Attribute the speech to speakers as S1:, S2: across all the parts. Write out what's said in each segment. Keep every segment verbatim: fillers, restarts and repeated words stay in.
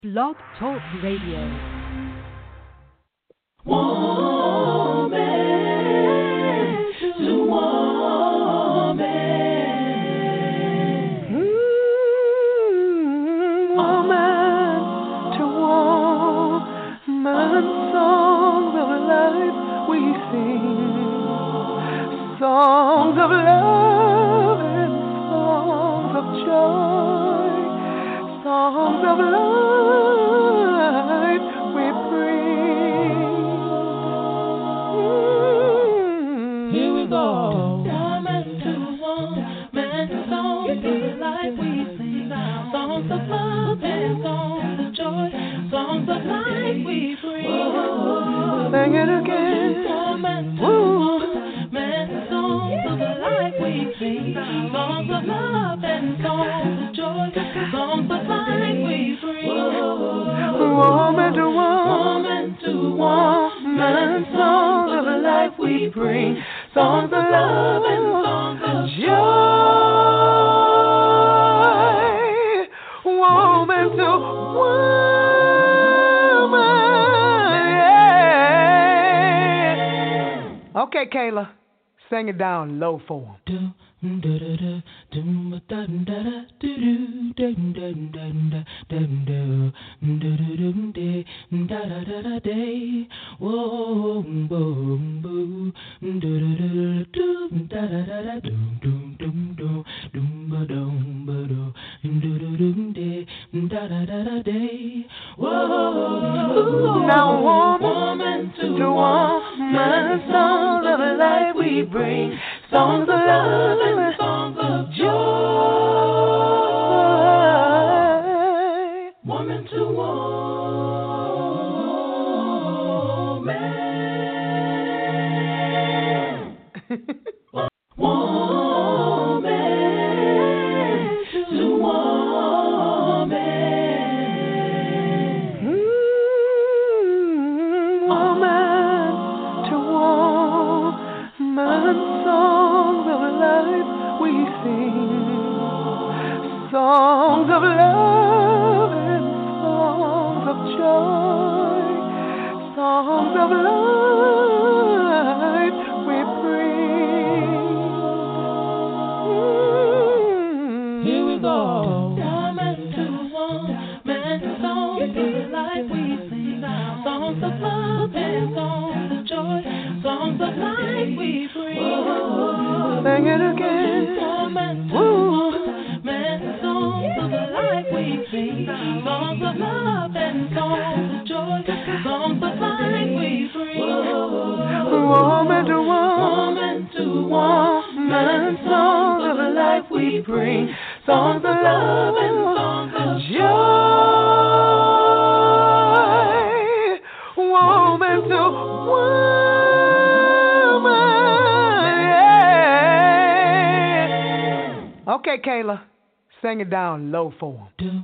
S1: Blog Talk Radio.
S2: Woman to woman.
S3: Mm, woman to woman. Songs of life we sing. Songs of love and songs of joy. Songs of life we bring. Mm.
S2: Here we go. Woman to woman, songs of life we sing. Songs of love and songs of joy. Songs of life we bring.
S3: Sing it again.
S2: Woman to woman, songs of life we sing. Songs of love and songs of joy. Songs of life we bring.
S3: Woman to
S2: Woman to
S3: woman, songs of life we bring. Songs of love and songs of joy. Woman to woman, yeah. Okay, Kayla, sing it down low for him. Now, woman to woman, songs of life we bring, songs of love and songs of joy.
S2: Woman to woman. Woman to woman.
S3: Mm, woman to woman, songs of life we sing. Songs of love and songs of joy. Songs of life we bring. Mm.
S2: Here we go. Woman to woman, songs of life we sing. Songs of love and songs of joy. Songs of life we bring.
S3: Sing it again.
S2: Woman to woman, songs of life we sing. Songs of love and songs of joy. Songs of life we bring.
S3: Woman to
S2: Woman to
S3: woman, songs of life we bring. Songs of love and songs of joy. Woman to woman, yeah. Okay, Kayla, sing it down low for him.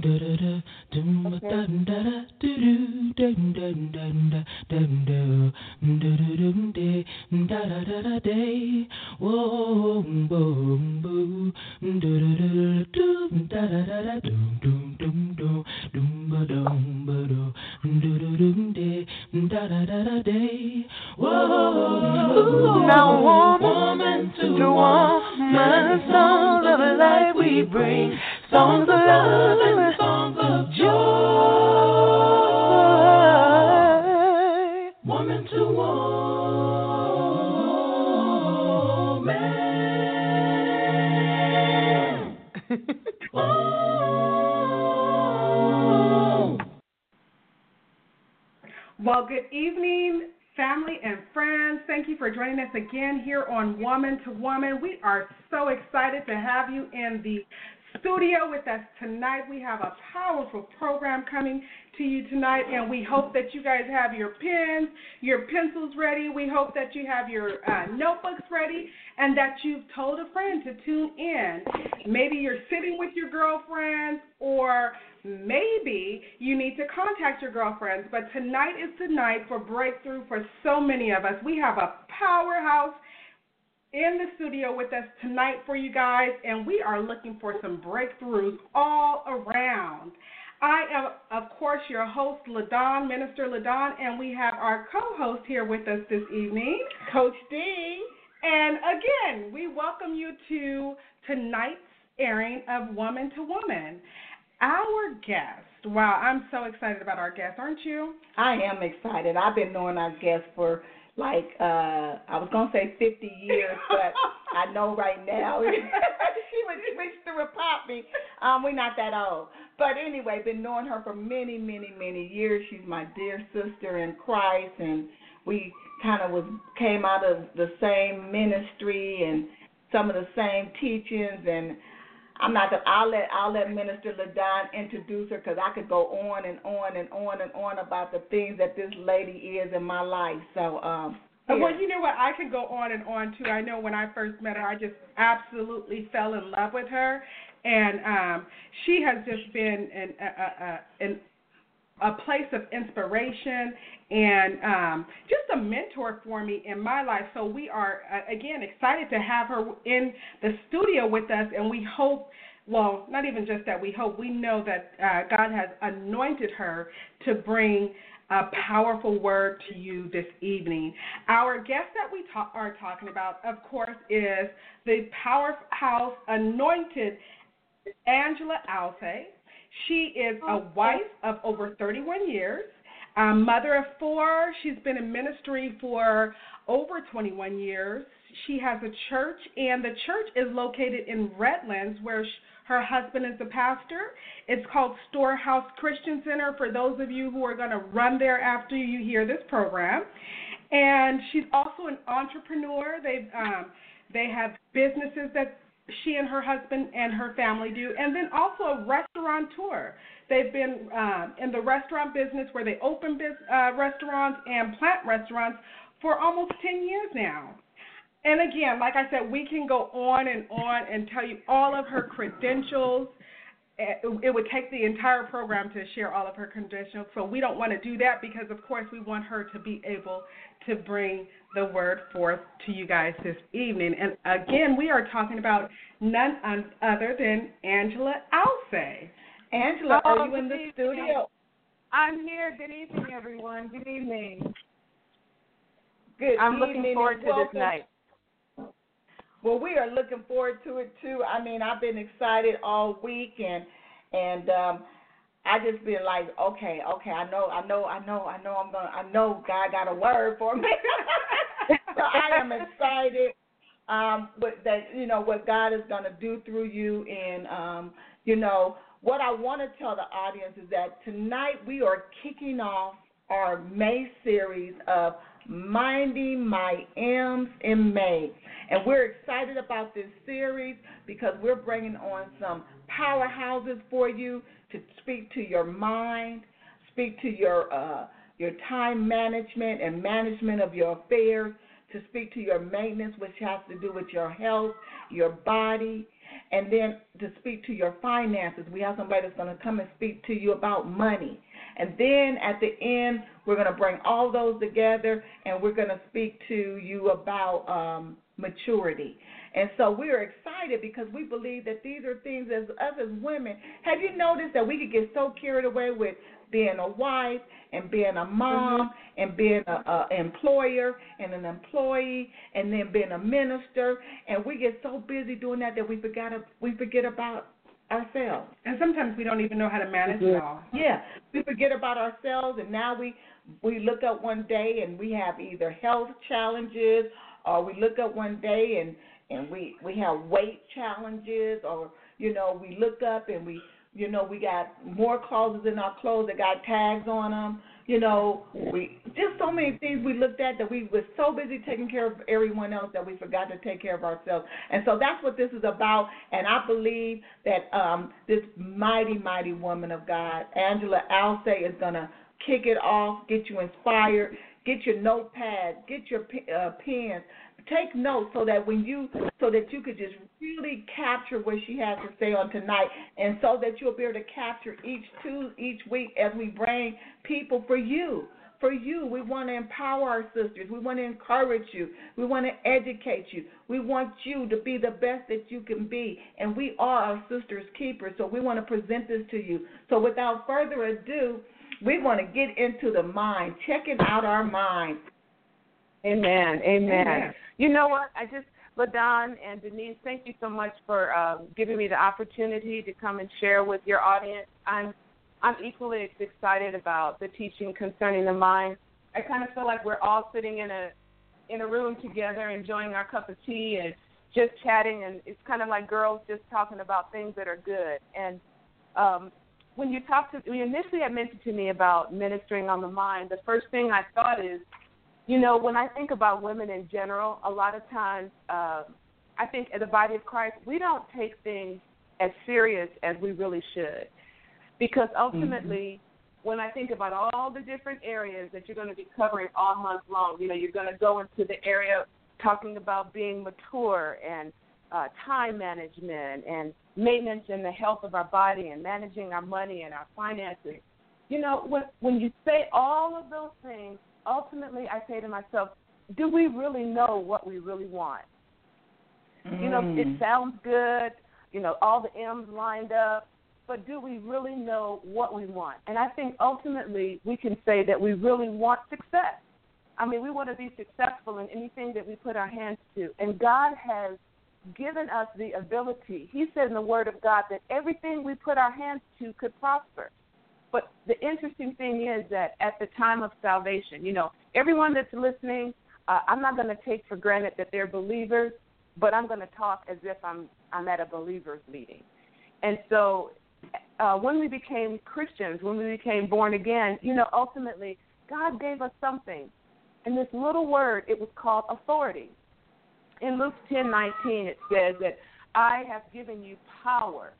S3: Now, woman to woman, songs of life we bring. Songs of love and songs of joy.
S2: Woman to woman. Oh.
S4: Well, good evening, family and friends. Thank you for joining us again here on Woman to Woman. We are so excited to have you in the studio with us tonight. We have a powerful program coming to you tonight, and we hope that you guys have your pens, your pencils ready. We hope that you have your uh, notebooks ready, and that you've told a friend to tune in. Maybe you're sitting with your girlfriends, or maybe you need to contact your girlfriends. But tonight is the night for breakthrough for so many of us. We have a powerhouse in the studio with us tonight for you guys, and we are looking for some breakthroughs all around. I am, of course, your host, LaDon, Minister LaDon, and we have our co-host here with us this evening,
S3: Coach D.
S4: And again, we welcome you to tonight's airing of Woman to Woman. Our guest, wow, I'm so excited about our guest, aren't you?
S3: I am excited. I've been knowing our guest for like, uh, I was going to say fifty years, but I know right now she was switched to a poppy. Um, we're not that old. But anyway, been knowing her for many, many, many years. She's my dear sister in Christ, and we kind of was came out of the same ministry and some of the same teachings. And I'm not. Gonna, I'll let I'll let Minister LaDon introduce her because I could go on and on and on and on about the things that this lady is in my life. So. um
S4: Well, you know what? I could go on and on, too. I know when I first met her, I just absolutely fell in love with her. And um, she has just been in a, a, in a place of inspiration and um, just a mentor for me in my life. So we are, uh, again, excited to have her in the studio with us, and we hope, well, not even just that we hope, we know that uh, God has anointed her to bring a powerful word to you this evening. Our guest that we ta- are talking about, of course, is the powerhouse anointed Angela Alcé. She is a wife of over thirty-one years, a mother of four. She's been in ministry for over twenty-one years. She has a church, and the church is located in Redlands, where she, her husband is the pastor. It's called Storehouse Christian Center for those of you who are going to run there after you hear this program. And she's also an entrepreneur. They um, they have businesses that she and her husband and her family do, and then also a restaurateur. They've been um, in the restaurant business where they open biz, uh, restaurants and plant restaurants for almost ten years now. And again, like I said, we can go on and on and tell you all of her credentials. It would take the entire program to share all of her credentials, so we don't want to do that because, of course, we want her to be able to bring the word forth to you guys this evening. And again, we are talking about none other than Angela Alcé.
S3: Angela,
S5: oh,
S3: are you in the
S5: evening.
S3: studio?
S5: I'm here. Good evening, everyone. Good evening.
S3: Good
S5: I'm
S3: evening.
S5: looking forward to
S3: welcome.
S5: this night.
S3: Well, we are looking forward to it too. I mean, I've been excited all week, and and um, I just been like, okay, okay, I know, I know, I know, I know, I'm gonna, I know, God got a word for me. So I am excited um, with that, you know, what God is gonna do through you, and um, you know, what I want to tell the audience is that tonight we are kicking off our May series of Minding My M's in May. And we're excited about this series because we're bringing on some powerhouses for you to speak to your mind, speak to your uh, your time management and management of your affairs, to speak to your maintenance, which has to do with your health, your body, and then to speak to your finances. We have somebody that's going to come and speak to you about money. And then at the end, we're going to bring all those together, and we're going to speak to you about um, maturity. And so we are excited because we believe that these are things as us as women. Have you noticed that we could get so carried away with being a wife and being a mom mm-hmm. and being an employer and an employee and then being a minister, and we get so busy doing that that we forgot we forget about ourselves.
S4: And sometimes we don't even know how to manage mm-hmm. it all.
S3: Yeah, we forget about ourselves, and now we we look up one day and we have either health challenges, or we look up one day and and we we have weight challenges, or you know we look up and we you know we got more clothes in our clothes that got tags on them. You know, we just so many things we looked at that we were so busy taking care of everyone else that we forgot to take care of ourselves. And so that's what this is about. And I believe that um, this mighty, mighty woman of God, Angela Alcé, is going to kick it off, get you inspired, get your notepad, get your uh, pen, take notes so that when you so that you could just really capture what she has to say on tonight, and so that you'll be able to capture each two each week as we bring people for you, for you. We want to empower our sisters. We want to encourage you. We want to educate you. We want you to be the best that you can be. And we are our sister's keepers. So we want to present this to you. So without further ado, we want to get into the mind, checking out our mind.
S5: Amen. Amen.
S4: Amen.
S5: You know what? I just, LaDon and Denise, thank you so much for uh, giving me the opportunity to come and share with your audience. I'm I'm equally excited about the teaching concerning the mind. I kind of feel like we're all sitting in a in a room together, enjoying our cup of tea and just chatting, and it's kind of like girls just talking about things that are good. And um, when you talked to, you initially had mentioned to me about ministering on the mind, the first thing I thought is, you know, when I think about women in general, a lot of times uh, I think in the body of Christ, we don't take things as serious as we really should. Because ultimately, mm-hmm. when I think about all the different areas that you're going to be covering all month long, you know, you're going to go into the area talking about being mature and uh, time management and maintenance and the health of our body and managing our money and our finances. You know, when, when you say all of those things, ultimately, I say to myself, do we really know what we really want? Mm. You know, it sounds good, you know, all the M's lined up, but do we really know what we want? And I think ultimately we can say that we really want success. I mean, we want to be successful in anything that we put our hands to. And God has given us the ability. He said in the Word of God that everything we put our hands to could prosper. But the interesting thing is that at the time of salvation, you know, everyone that's listening, uh, I'm not going to take for granted that they're believers, but I'm going to talk as if I'm I'm at a believers meeting. And so uh, when we became Christians, when we became born again, you know, ultimately God gave us something. And this little word, it was called authority. In Luke ten nineteen, it says that I have given you power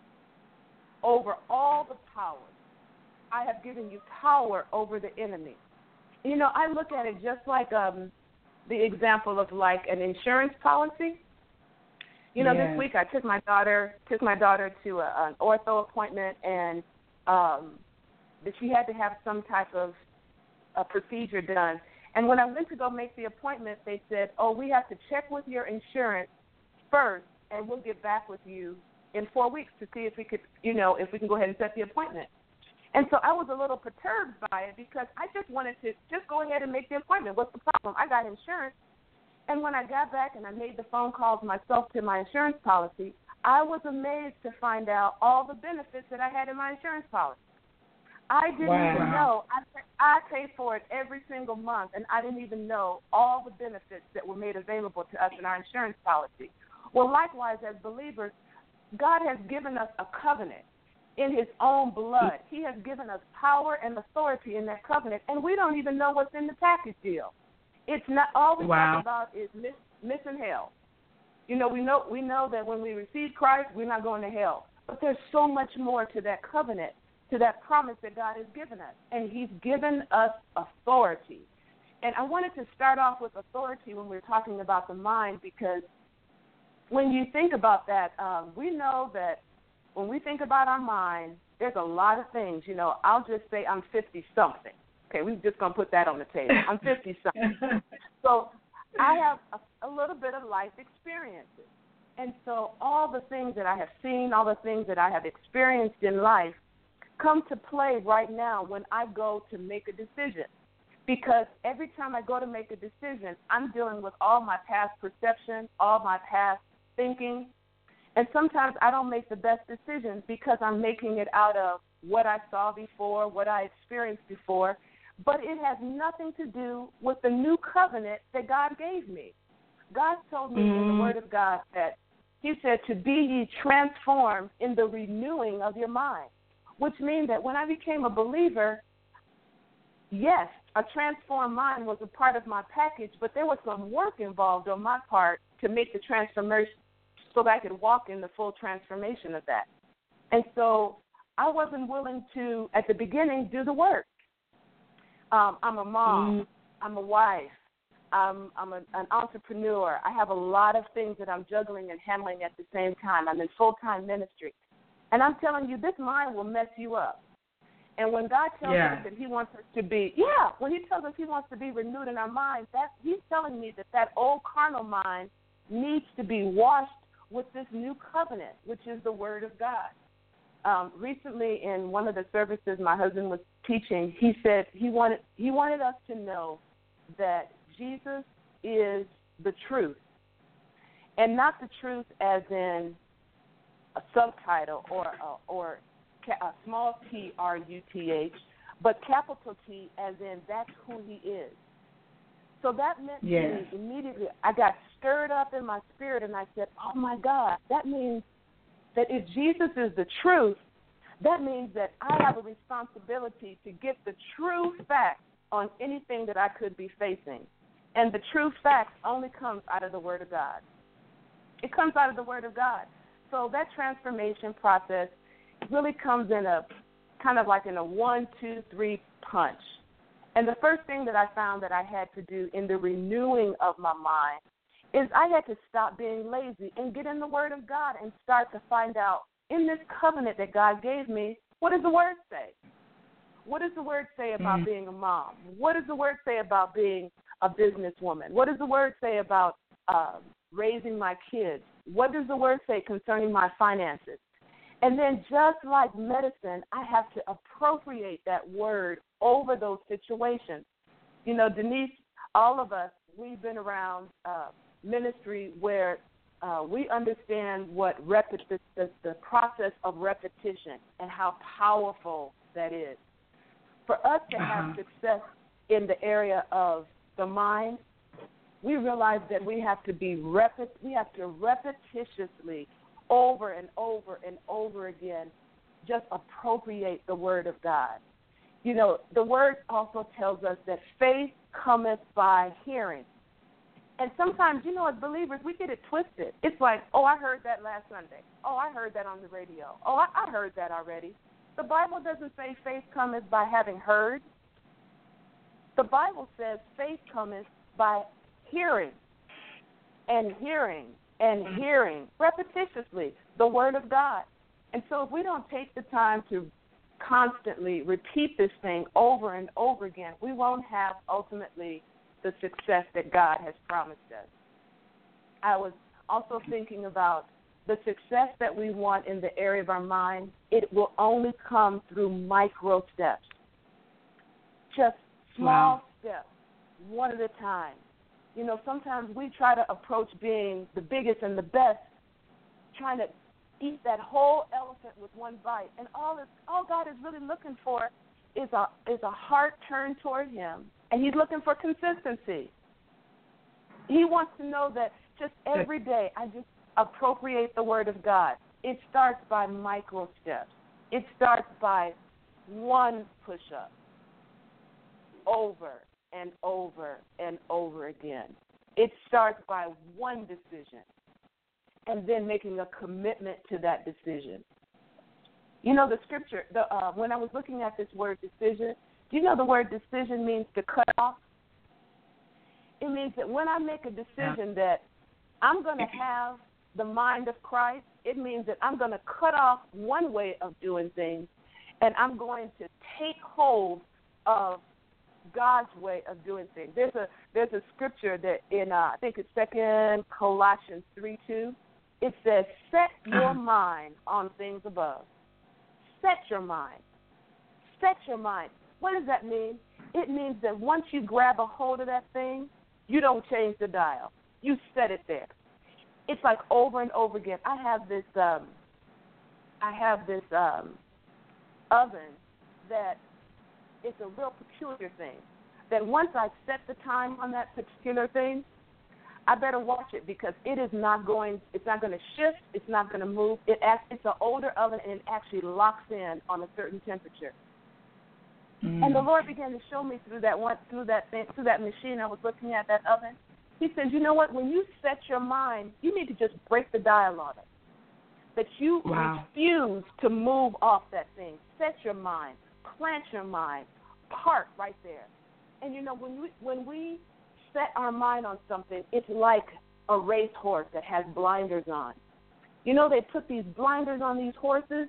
S5: over all the powers. I have given you power over the enemy. You know, I look at it just like um, the example of like an insurance policy. You know, yes. This week I took my daughter took my daughter to a, an ortho appointment, and um, that she had to have some type of a procedure done. And when I went to go make the appointment, they said, "Oh, we have to check with your insurance first, and we'll get back with you in four weeks to see if we could, you know, if we can go ahead and set the appointment." And so I was a little perturbed by it because I just wanted to just go ahead and make the appointment. What's the problem? I got insurance. And when I got back and I made the phone calls myself to my insurance policy, I was amazed to find out all the benefits that I had in my insurance policy. I didn't wow. even know. I, I paid for it every single month, and I didn't even know all the benefits that were made available to us in our insurance policy. Well, likewise, as believers, God has given us a covenant in his own blood. He has given us power and authority in that covenant, and we don't even know what's in the package deal. It's not all we wow. talk about is miss, missing hell. You know, we know we know that when we receive Christ, we're not going to hell. But there's so much more to that covenant, to that promise that God has given us, and he's given us authority. And I wanted to start off with authority when we're talking about the mind, because when you think about that, um, we know that when we think about our mind, there's a lot of things. You know, I'll just say I'm fifty-something. Okay, we're just going to put that on the table. I'm fifty-something. So I have a, a little bit of life experiences. And so all the things that I have seen, all the things that I have experienced in life come to play right now when I go to make a decision. Because every time I go to make a decision, I'm dealing with all my past perception, all my past thinking. And sometimes I don't make the best decisions because I'm making it out of what I saw before, what I experienced before. But it has nothing to do with the new covenant that God gave me. God told me mm. in the Word of God that he said to be ye transformed in the renewing of your mind, which means that when I became a believer, yes, a transformed mind was a part of my package, but there was some work involved on my part to make the transformation so that I could walk in the full transformation of that. And so I wasn't willing to, at the beginning, do the work. Um, I'm a mom. Mm. I'm a wife. Um, I'm a, an entrepreneur. I have a lot of things that I'm juggling and handling at the same time. I'm in full-time ministry. And I'm telling you, this mind will mess you up. And when God tells
S4: yeah.
S5: us that he wants us to be, yeah, when he tells us he wants to be renewed in our minds, that, he's telling me that that old carnal mind needs to be washed with this new covenant, which is the Word of God. Um, recently, in one of the services my husband was teaching, he said he wanted he wanted us to know that Jesus is the truth, and not the truth as in a subtitle or a, or a small T R U T H, but capital T as in that's who he is. So that meant
S4: yes.
S5: to me immediately, I got stirred up in my spirit, and I said, oh, my God, that means that if Jesus is the truth, that means that I have a responsibility to get the true facts on anything that I could be facing. And the true facts only comes out of the Word of God. It comes out of the Word of God. So that transformation process really comes in a kind of like in a one, two, three punch. And the first thing that I found that I had to do in the renewing of my mind is I had to stop being lazy and get in the Word of God and start to find out in this covenant that God gave me, what does the Word say? What does the Word say about mm. being a mom? What does the Word say about being a businesswoman? What does the Word say about uh, raising my kids? What does the Word say concerning my finances? And then just like medicine, I have to appropriate that word over those situations. You know, Denise, all of us, we've been around uh, ministry where uh, we understand what repet- the, the, the process of repetition and how powerful that is. For us to have uh-huh. success in the area of the mind, we realize that we have to be repet- we have to repetitiously over and over and over again just appropriate the Word of God. You know, the Word also tells us that faith cometh by hearing. And sometimes, you know, as believers, we get it twisted. It's like, oh, I heard that last Sunday. Oh, I heard that on the radio. Oh, I, I heard that already. The Bible doesn't say faith cometh by having heard. The Bible says faith cometh by hearing and hearing and hearing repetitiously the Word of God. And so if we don't take the time to constantly repeat this thing over and over again, we won't have ultimately the success that God has promised us. I was also thinking about the success that we want in the area of our mind. It will only come through micro steps, just small wow. steps, one at a time. You know, sometimes we try to approach being the biggest and the best, trying to eat that whole elephant with one bite. And all is, all God is really looking for is a is a heart turned toward Him, and He's looking for consistency. He wants to know that just every day I just appropriate the Word of God. It starts by micro steps. It starts by one push-up over and over and over again. It starts by one decision and then making a commitment to that decision. You know, the scripture, the, uh, when I was looking at this word decision, do you know the word decision means to cut off? It means that when I make a decision that I'm going to have the mind of Christ, it means that I'm going to cut off one way of doing things and I'm going to take hold of God's way of doing things. There's a there's a scripture that in uh, I think it's Second Colossians three two. It says, "Set your mind on things above." Set your mind. Set your mind. What does that mean? It means that once you grab a hold of that thing, you don't change the dial. You set it there. It's like over and over again. I have this um, I have this um, oven that it's a real peculiar thing, that once I set the time on that particular thing, I better watch it because it is not going, it's not going to shift, it's not going to move. It It's an older oven and it actually locks in on a certain temperature. Mm. And the Lord began to show me through that one, through that thing, through that machine I was looking at, that oven. He says, you know what, when you set your mind, you need to just break the dial on it. That you wow. refuse to move off that thing. Set your mind. Plant your mind, park right there. And, you know, when we, when we set our mind on something, it's like a racehorse that has blinders on. You know, they put these blinders on these horses.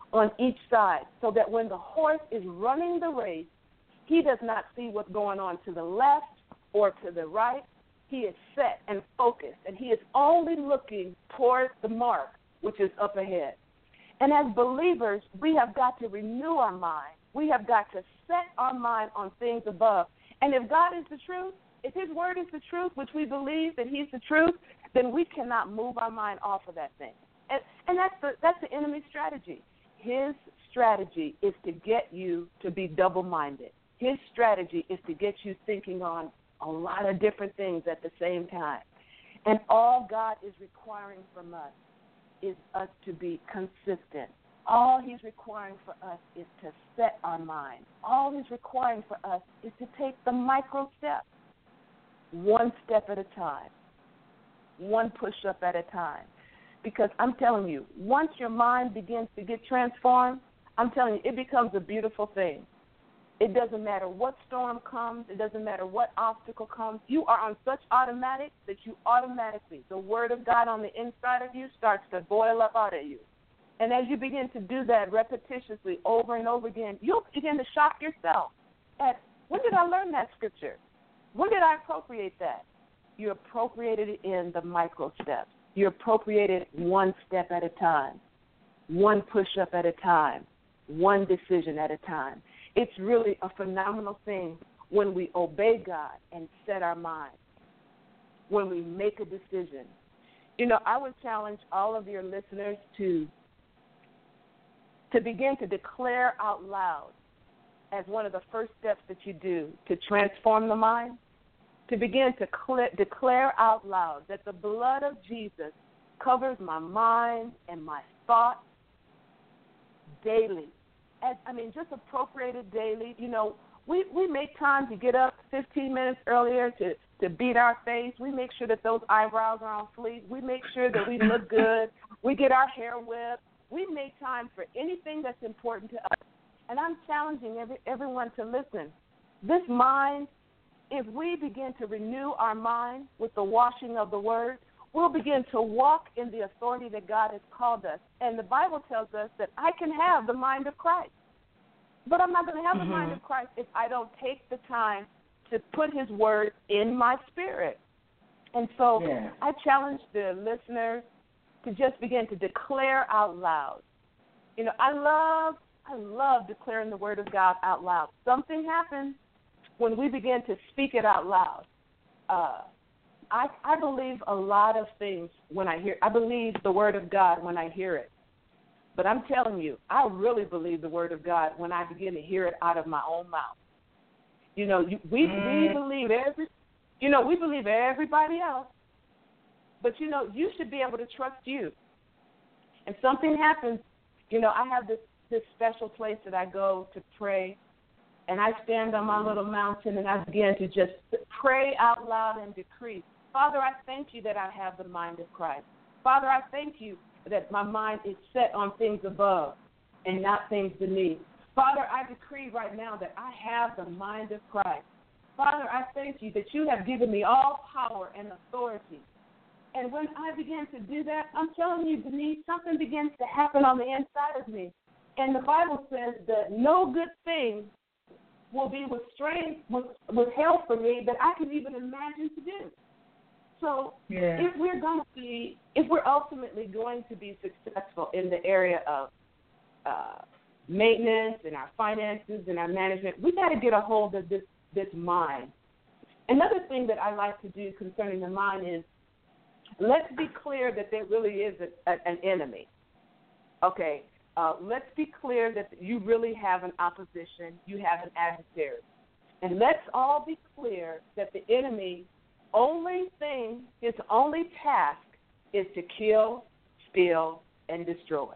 S5: on each side so that when the horse is running the race, he does not see what's going on to the left or to the right. He is set and focused, and he is only looking towards the mark, which is up ahead. And as believers, we have got to renew our mind. We have got to set our mind on things above. And if God is the truth, if his word is the truth, which we believe that he's the truth, then we cannot move our mind off of that thing. And, and that's the that's the enemy's strategy. His strategy is to get you to be double-minded. His strategy is to get you thinking on a lot of different things at the same time. And all God is requiring from us is us to be consistent. All he's requiring for us is to set our mind. All he's requiring for us is to take the micro steps, one step at a time, one push-up at a time. Because I'm telling you, once your mind begins to get transformed, I'm telling you, it becomes a beautiful thing. It doesn't matter what storm comes. It doesn't matter what obstacle comes. You are on such automatic that you automatically, the word of God on the inside of you starts to boil up out of you. And as you begin to do that repetitiously over and over again, you'll begin to shock yourself at, when did I learn that scripture? When did I appropriate that? You appropriated it in the micro steps. You appropriated one step at a time, one push-up at a time, one decision at a time. It's really a phenomenal thing when we obey God and set our mind, when we make a decision. You know, I would challenge all of your listeners to to begin to declare out loud as one of the first steps that you do to transform the mind, to begin to cl- declare out loud that the blood of Jesus covers my mind and my thoughts daily. As, I mean, just appropriated daily. You know, we, we make time to get up fifteen minutes earlier to, to beat our face. We make sure that those eyebrows are on fleek. We make sure that we look good. We get our hair whipped. We make time for anything that's important to us. And I'm challenging every, everyone to listen. This mind, if we begin to renew our mind with the washing of the word, we'll begin to walk in the authority that God has called us. And the Bible tells us that I can have the mind of Christ. But I'm not going to have mm-hmm. the mind of Christ if I don't take the time to put his word in my spirit. And so yeah. I challenge the listeners to just begin to declare out loud. You know, I love, I love declaring the word of God out loud. Something happens when we begin to speak it out loud. Uh, I, I believe a lot of things when I hear, I believe the word of God when I hear it. But I'm telling you, I really believe the word of God when I begin to hear it out of my own mouth. You know, you, we, mm. we believe every, you know, we believe everybody else. But, you know, you should be able to trust you. And something happens, you know, I have this, this special place that I go to pray, and I stand on my little mountain and I begin to just pray out loud and decree. Father, I thank you that I have the mind of Christ. Father, I thank you that my mind is set on things above and not things beneath. Father, I decree right now that I have the mind of Christ. Father, I thank you that you have given me all power and authority. And when I begin to do that, I'm telling you, Denise, something begins to happen on the inside of me. And the Bible says that no good thing will be withstrained, withheld from me that I can even imagine to do. So yeah. if we're going to be, if we're ultimately going to be successful in the area of uh, maintenance and our finances and our management, we got to get a hold of this, this mind. Another thing that I like to do concerning the mind is, let's be clear that there really is a, a, an enemy. Okay, uh, let's be clear that you really have an opposition, you have an adversary. And let's all be clear that the enemy, only thing, his only task is to kill, steal, and destroy.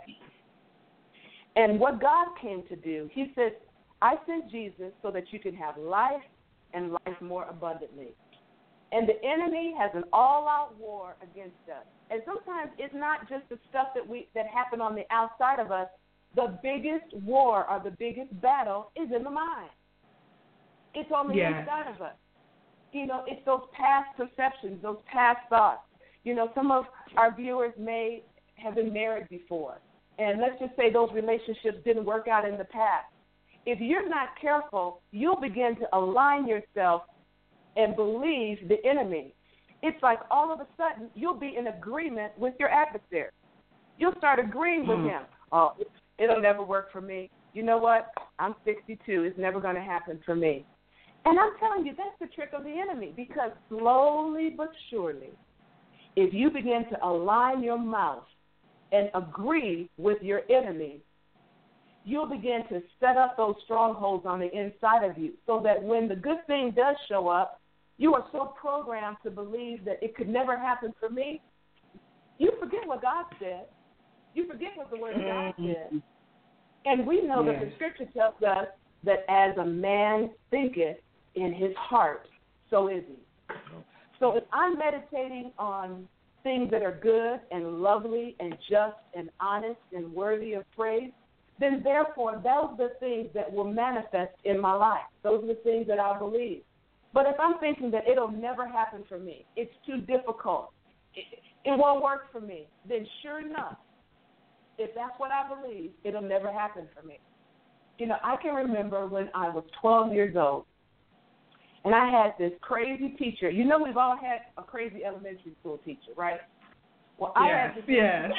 S5: And what God came to do, he said, I sent Jesus so that you can have life and life more abundantly. And the enemy has an all-out war against us. And sometimes it's not just the stuff that we that happen on the outside of us. The biggest war or the biggest battle is in the mind. It's on the yeah. inside of us. You know, it's those past perceptions, those past thoughts. You know, some of our viewers may have been married before, and let's just say those relationships didn't work out in the past. If you're not careful, you'll begin to align yourself and believe the enemy. It's like all of a sudden you'll be in agreement with your adversary. You'll start agreeing with him. Oh, it'll never work for me. You know what? I'm sixty-two. It's never going to happen for me. And I'm telling you, that's the trick of the enemy, because slowly but surely, if you begin to align your mouth and agree with your enemy, you'll begin to set up those strongholds on the inside of you so that when the good thing does show up, you are so programmed to believe that it could never happen for me. You forget what God said. You forget what the Word of God said. And we know yes. that the Scripture tells us that as a man thinketh in his heart, so is he. So if I'm meditating on things that are good and lovely and just and honest and worthy of praise, then therefore those are the things that will manifest in my life. Those are the things that I believe. But if I'm thinking that it'll never happen for me, it's too difficult, it, it won't work for me, then sure enough, if that's what I believe, it'll never happen for me. You know, I can remember when I was twelve years old, and I had this crazy teacher. You know, we've all had a crazy elementary school teacher, right? Well, I
S4: yes,
S5: had this
S4: yes.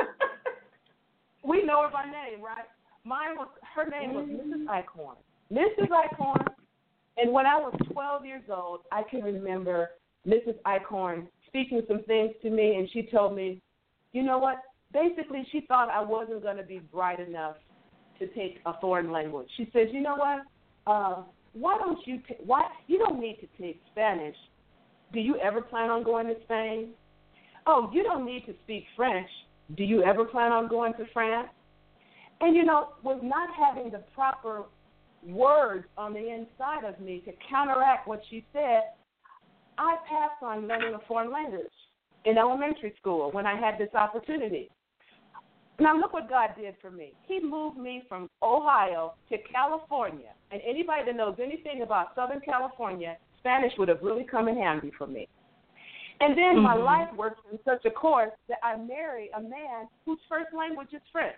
S5: We know her by name, right? Mine was, her name was Missus Eichhorn. Missus Eichhorn, and when I was twelve years old, I can remember Missus Eichhorn speaking some things to me, and she told me, you know what? Basically, she thought I wasn't going to be bright enough to take a foreign language. She says, you know what? Uh, why don't you t- why you don't need to take Spanish. Do you ever plan on going to Spain? Oh, you don't need to speak French. Do you ever plan on going to France? And, you know, with not having the proper words on the inside of me to counteract what she said, I passed on learning a foreign language in elementary school when I had this opportunity. Now, look what God did for me. He moved me from Ohio to California. And anybody that knows anything about Southern California, Spanish would have really come in handy for me. And then mm-hmm. my life worked in such a course that I married a man whose first language is French.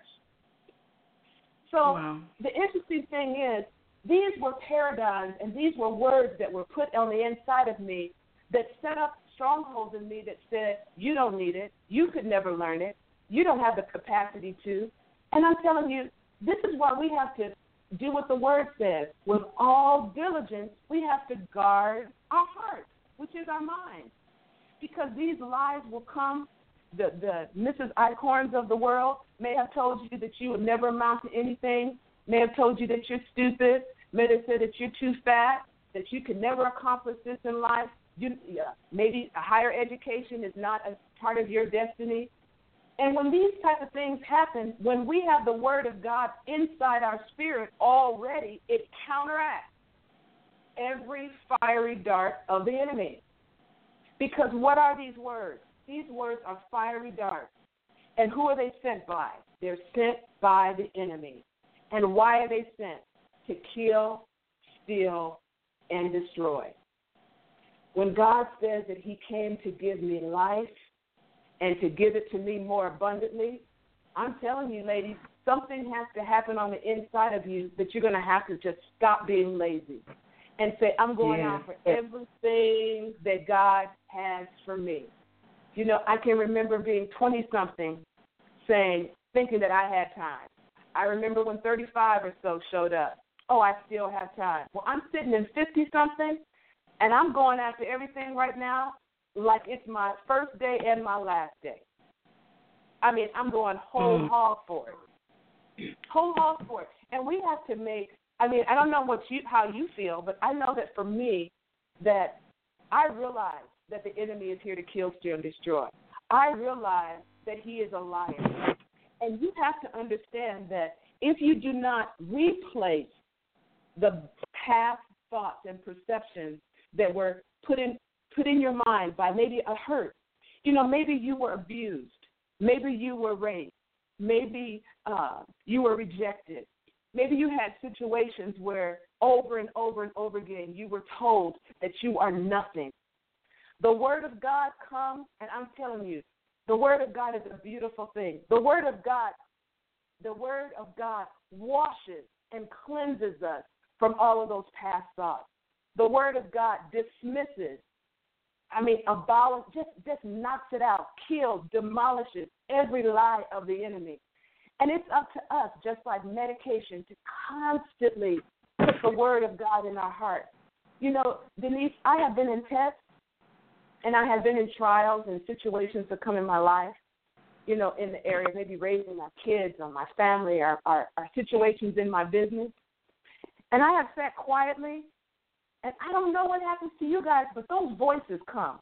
S5: So wow. the interesting thing is, these were paradigms and these were words that were put on the inside of me that set up strongholds in me that said, you don't need it, you could never learn it, you don't have the capacity to. And I'm telling you, this is why we have to do what the Word says. With all diligence, we have to guard our heart, which is our mind. Because these lies will come. The, the Missus Eichhorns of the world may have told you that you would never amount to anything, may have told you that you're stupid, may have said that you're too fat, that you could never accomplish this in life. You, yeah, maybe a higher education is not a part of your destiny. And when these type of things happen, when we have the Word of God inside our spirit already, it counteracts every fiery dart of the enemy. Because what are these words? These words are fiery darts. And who are they sent by? They're sent by the enemy. And why are they sent? To kill, steal, and destroy. When God says that he came to give me life and to give it to me more abundantly, I'm telling you, ladies, something has to happen on the inside of you that you're going to have to just stop being lazy and say, I'm going yeah. out for everything that God has for me. You know, I can remember being twenty-something saying, thinking that I had time. I remember when thirty-five or so showed up. Oh, I still have time. Well, I'm sitting in fifty-something, and I'm going after everything right now like it's my first day and my last day. I mean, I'm going whole mm. hog for it. Whole hog for it. And we have to make, I mean, I don't know what you, how you feel, but I know that for me, that I realize that the enemy is here to kill, steal, and destroy. I realize that he is a liar. And you have to understand that if you do not replace the past thoughts and perceptions that were put in put in your mind by maybe a hurt, you know, maybe you were abused, maybe you were raped, maybe uh, you were rejected, maybe you had situations where over and over and over again you were told that you are nothing. The Word of God comes, and I'm telling you, the Word of God is a beautiful thing. The Word of God the Word of God washes and cleanses us from all of those past thoughts. The Word of God dismisses, I mean, abolishes, just, just knocks it out, kills, demolishes every lie of the enemy. And it's up to us, just like medication, to constantly put the Word of God in our heart. You know, Denise, I have been in tests, and I have been in trials and situations that come in my life, you know, in the area, maybe raising my kids or my family or, or, or situations in my business. And I have sat quietly, and I don't know what happens to you guys, but those voices come.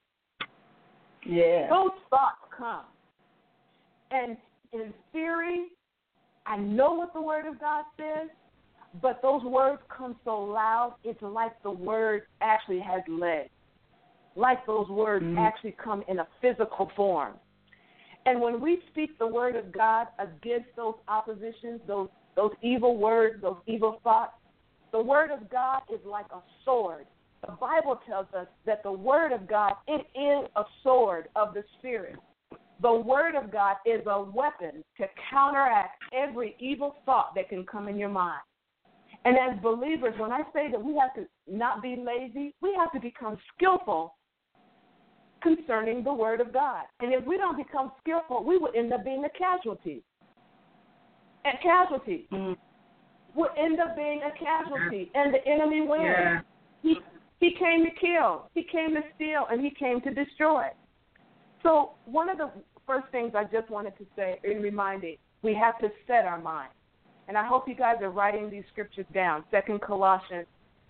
S3: Yeah.
S5: Those thoughts come. And in theory, I know what the Word of God says, but those words come so loud, it's like the Word actually has legs. Like those words mm-hmm. actually come in a physical form. And when we speak the Word of God against those oppositions, those those evil words, those evil thoughts, the Word of God is like a sword. The Bible tells us that the Word of God, it is a sword of the Spirit. The Word of God is a weapon to counteract every evil thought that can come in your mind. And as believers, when I say that we have to not be lazy, we have to become skillful concerning the Word of God. And if we don't become skillful, we will end up being a casualty. A casualty. Mm. We'll end up being a casualty, and the enemy wins. Yeah. He, he came to kill, he came to steal, and he came to destroy. So one of the first things I just wanted to say in reminding, we have to set our mind. And I hope you guys are writing these scriptures down. Second Colossians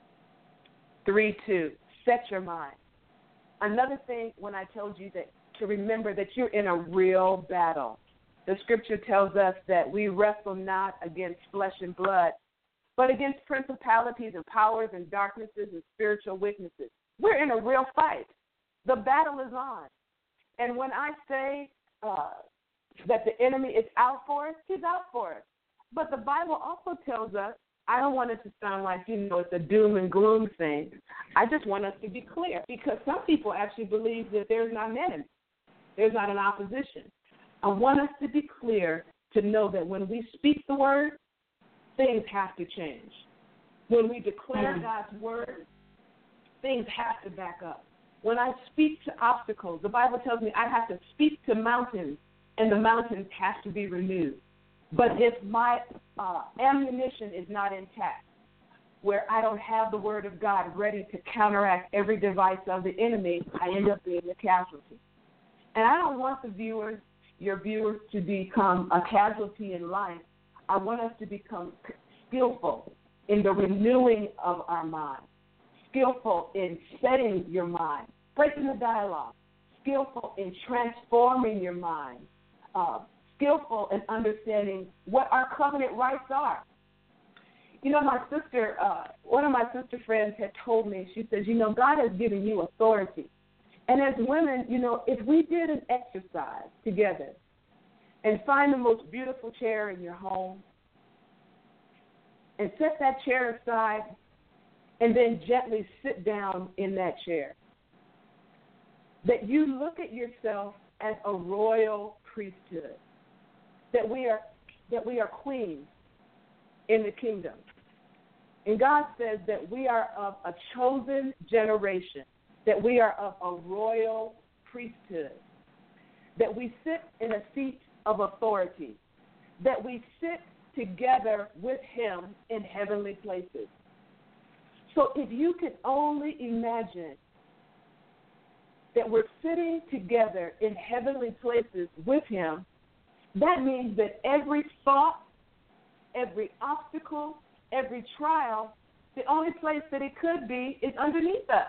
S5: three two, set your mind. Another thing, when I told you that to remember that you're in a real battle. The scripture tells us that we wrestle not against flesh and blood, but against principalities and powers and darknesses and spiritual weaknesses. We're in a real fight. The battle is on. And when I say uh, that the enemy is out for us, he's out for us. But the Bible also tells us, I don't want it to sound like, you know, it's a doom and gloom thing. I just want us to be clear, because some people actually believe that there's not an enemy. There's not an opposition. I want us to be clear to know that when we speak the word, things have to change. When we declare mm-hmm. God's word, things have to back up. When I speak to obstacles, the Bible tells me I have to speak to mountains, and the mountains have to be removed. But if my uh, ammunition is not intact, where I don't have the word of God ready to counteract every device of the enemy, I end up being a casualty. And I don't want the viewers, your viewers, to become a casualty in life. I want us to become skillful in the renewing of our mind, skillful in setting your mind, breaking the dialogue, skillful in transforming your mind, uh, skillful in understanding what our covenant rights are. You know, my sister, uh, one of my sister friends had told me, she says, you know, God has given you authority. And as women, you know, if we did an exercise together and find the most beautiful chair in your home and set that chair aside and then gently sit down in that chair, that you look at yourself as a royal priesthood, that we are that we are queens in the kingdom. And God says that we are of a chosen generation, that we are of a royal priesthood, that we sit in a seat of authority, that we sit together with him in heavenly places. So if you could only imagine that we're sitting together in heavenly places with him, that means that every thought, every obstacle, every trial, the only place that it could be is underneath us.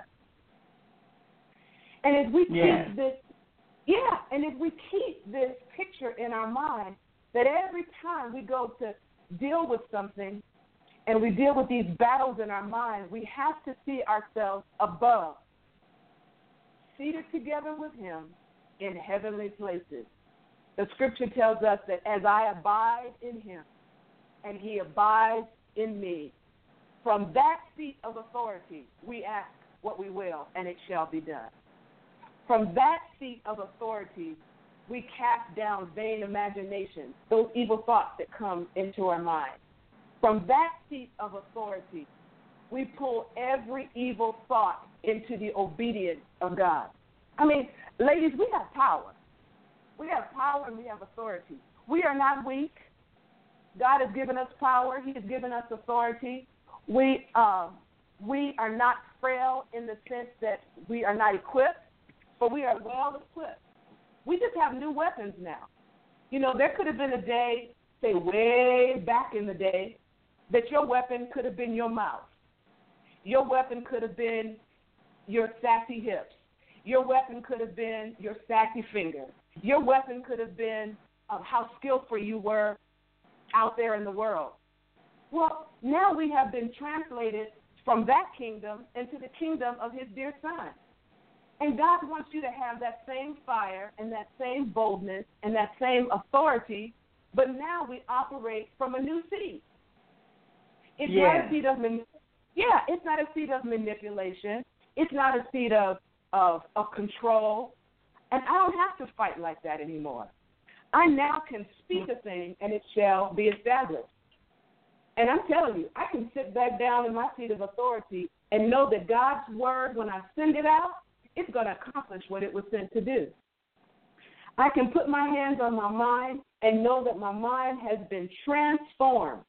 S5: And if we
S3: yeah.
S5: keep this, yeah, and if we keep this picture in our mind, that every time we go to deal with something and we deal with these battles in our mind, we have to see ourselves above, seated together with him in heavenly places. The scripture tells us that as I abide in him and he abides in me, from that seat of authority we ask what we will, and it shall be done. From that seat of authority we cast down vain imaginations, those evil thoughts that come into our mind. From that seat of authority, we pull every evil thought into the obedience of God. I mean, ladies, we have power. We have power and we have authority. We are not weak. God has given us power. He has given us authority. We uh, we are not frail in the sense that we are not equipped, but we are well equipped. We just have new weapons now. You know, there could have been a day, say way back in the day, that your weapon could have been your mouth. Your weapon could have been your sassy hips. Your weapon could have been your sassy finger. Your weapon could have been um, how skillful you were out there in the world. Well, now we have been translated from that kingdom into the kingdom of his dear son. And God wants you to have that same fire and that same boldness and that same authority, but now we operate from a new seat. It's
S3: yeah.
S5: not a seat of man- yeah, it's not a seat of manipulation. It's not a seat of, of of control. And I don't have to fight like that anymore. I now can speak a thing and it shall be established. And I'm telling you, I can sit back down in my seat of authority and know that God's word, when I send it out, it's going to accomplish what it was sent to do. I can put my hands on my mind and know that my mind has been transformed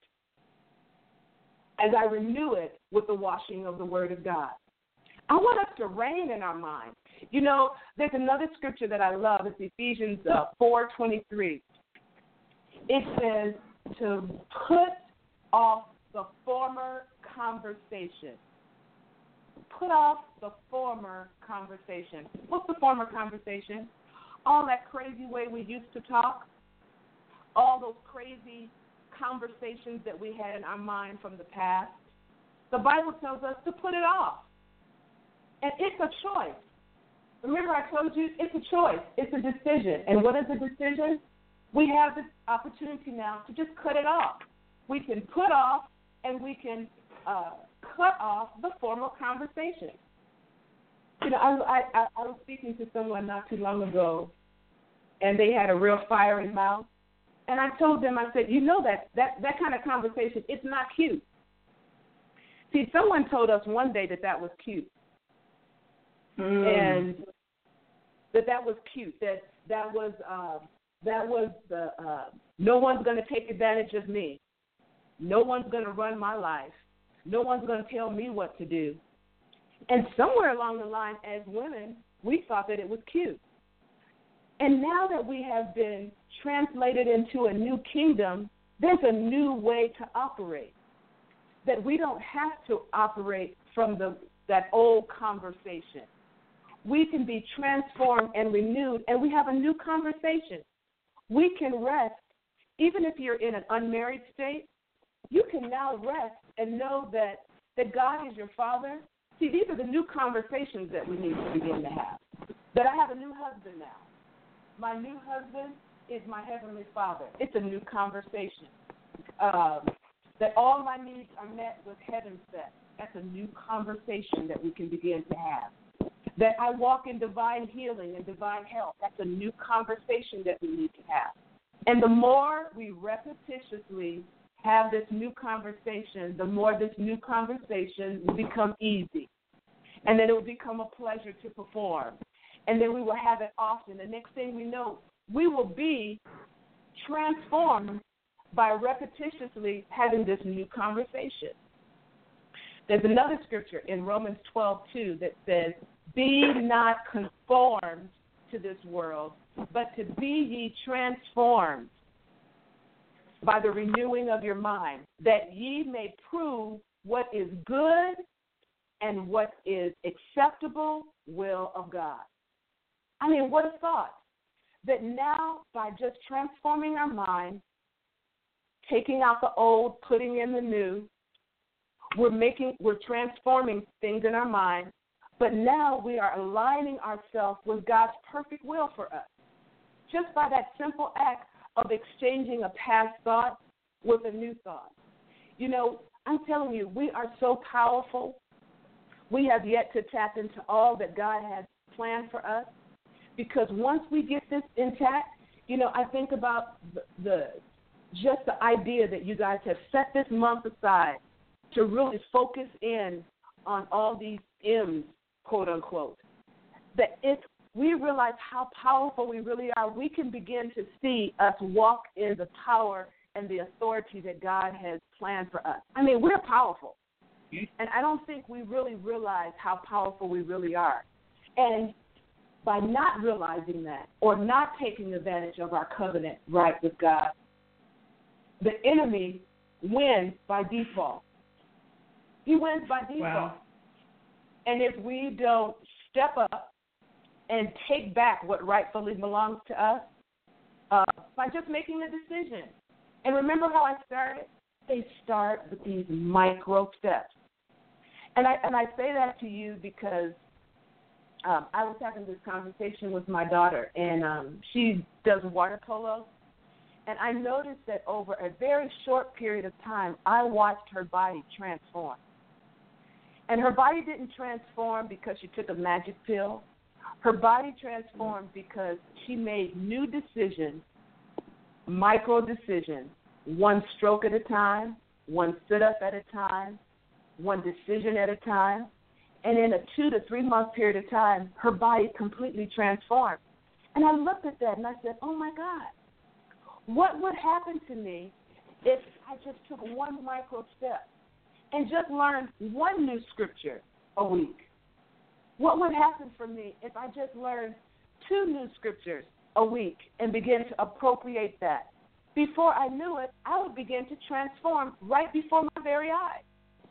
S5: as I renew it with the washing of the word of God. I want us to reign in our mind. You know, there's another scripture that I love. It's Ephesians uh, four twenty-three. It says to put off the former conversation. Put off the former conversation. What's the former conversation? All that crazy way we used to talk, all those crazy conversations that we had in our mind from the past. The Bible tells us to put it off. And it's a choice. Remember I told you, it's a choice. It's a decision. And what is a decision? We have the opportunity now to just cut it off. We can put off and we can uh, cut off the formal conversation. You know, I, I, I was speaking to someone not too long ago, and they had a real fiery mouth. And I told them, I said, you know that, that, that kind of conversation, it's not cute. See, someone told us one day that that was cute. Mm. And that that was cute, that that was uh, that was the uh, no one's going to take advantage of me. No one's going to run my life. No one's going to tell me what to do. And somewhere along the line, as women, we thought that it was cute. And now that we have been translated into a new kingdom, there's a new way to operate. That we don't have to operate from the that old conversation. We can be transformed and renewed, and we have a new conversation. We can rest. Even if you're in an unmarried state, you can now rest and know that, that God is your Father. See, these are the new conversations that we need to begin to have. That I have a new husband now. My new husband is my Heavenly Father. It's a new conversation. Um, that all my needs are met with heaven set. That's a new conversation that we can begin to have. That I walk in divine healing and divine health. That's a new conversation that we need to have. And the more we repetitiously have this new conversation, the more this new conversation will become easy. And then it will become a pleasure to perform. And then we will have it often. The next thing we know, we will be transformed by repetitiously having this new conversation. There's another scripture in Romans twelve two that says, be not conformed to this world, but to be ye transformed by the renewing of your mind, that ye may prove what is good and what is acceptable will of God. I mean, what a thought. That now, by just transforming our mind, taking out the old, putting in the new, we're making, we're transforming things in our mind, but now we are aligning ourselves with God's perfect will for us. Just by that simple act of exchanging a past thought with a new thought. You know, I'm telling you, we are so powerful. We have yet to tap into all that God has planned for us. Because once we get this intact, you know, I think about the, the just the idea that you guys have set this month aside to really focus in on all these M's, quote unquote, that if we realize how powerful we really are, we can begin to see us walk in the power and the authority that God has planned for us. I mean, we're powerful. And I don't think we really realize how powerful we really are. And by not realizing that or not taking advantage of our covenant right with God, the enemy wins by default. He wins by default.
S3: Wow.
S5: And if we don't step up and take back what rightfully belongs to us uh, by just making a decision. And remember how I started? They start with these micro steps. And I and I say that to you because um, I was having this conversation with my daughter, and um, she does water polo. And I noticed that over a very short period of time, I watched her body transform. And her body didn't transform because she took a magic pill. Her body transformed because she made new decisions, micro decisions, one stroke at a time, one sit-up at a time, one decision at a time. And in a two to three month period of time, her body completely transformed. And I looked at that and I said, oh, my God, what would happen to me if I just took one micro step and just learned one new scripture a week? What would happen for me if I just learned two new scriptures a week and began to appropriate that? Before I knew it, I would begin to transform right before my very eyes.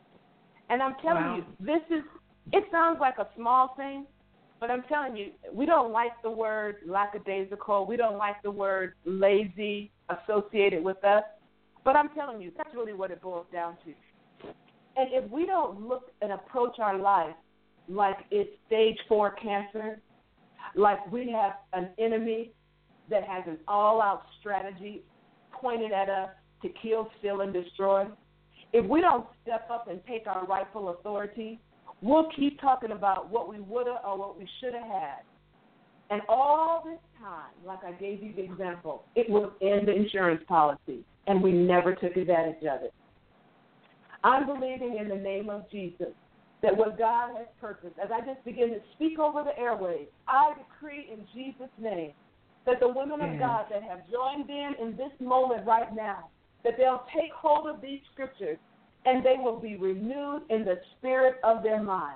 S5: And I'm telling
S3: Wow.
S5: you, this is, it sounds like a small thing, but I'm telling you, we don't like the word lackadaisical. We don't like the word lazy associated with us. But I'm telling you, that's really what it boils down to. And if we don't look and approach our life like it's stage four cancer, like we have an enemy that has an all-out strategy pointed at us to kill, steal, and destroy, if we don't step up and take our rightful authority, we'll keep talking about what we would have or what we should have had. And all this time, like I gave you the example, it was in the insurance policy, and we never took advantage of it. I'm believing in the name of Jesus that what God has purposed, as I just begin to speak over the airwaves, I decree in Jesus' name that the women of God that have joined in in this moment right now, that they'll take hold of these scriptures and they will be renewed in the spirit of their mind.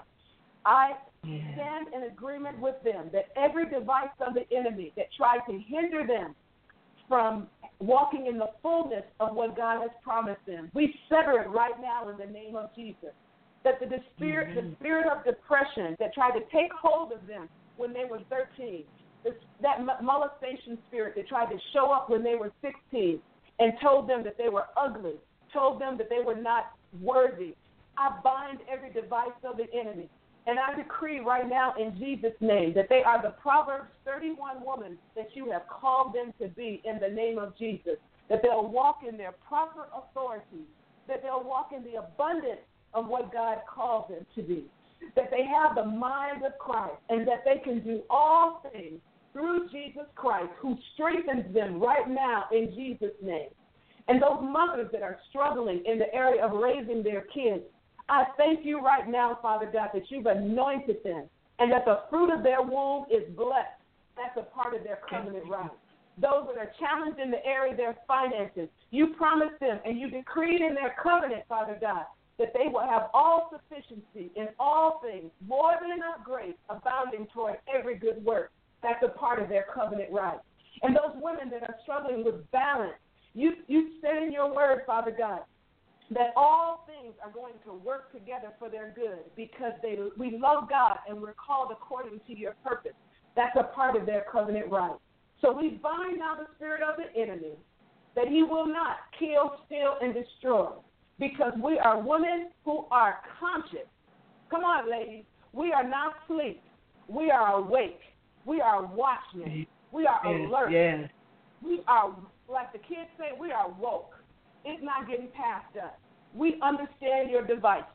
S5: I stand in agreement with them that every device of the enemy that tries to hinder them from walking in the fullness of what God has promised them, we sever it right now in the name of Jesus. That the spirit, mm-hmm. the spirit of depression that tried to take hold of them when they were thirteen, this, that molestation spirit that tried to show up when they were sixteen and told them that they were ugly, told them that they were not worthy, I bind every device of the enemy. And I decree right now in Jesus' name that they are the Proverbs thirty-one women that you have called them to be in the name of Jesus, that they'll walk in their proper authority, that they'll walk in the abundance of what God calls them to be, that they have the mind of Christ, and that they can do all things through Jesus Christ, who strengthens them right now in Jesus' name. And those mothers that are struggling in the area of raising their kids, I thank you right now, Father God, that you've anointed them and that the fruit of their womb is blessed. That's a part of their covenant right. Those that are challenged in the area of their finances, you promised them and you decreed in their covenant, Father God, that they will have all sufficiency in all things, more than enough grace, abounding toward every good work. That's a part of their covenant right. And those women that are struggling with balance, you, you said in your word, Father God, that all things are going to work together for their good because they we love God and we're called according to your purpose. That's a part of their covenant right. So we bind now the spirit of the enemy that he will not kill, steal, and destroy, because we are women who are conscious. Come on, ladies. We are not asleep. We are awake. We are watchmen. We are
S3: yes,
S5: alert.
S3: Yes.
S5: We are, like the kids say, we are woke. It's not getting past us. We understand your devices.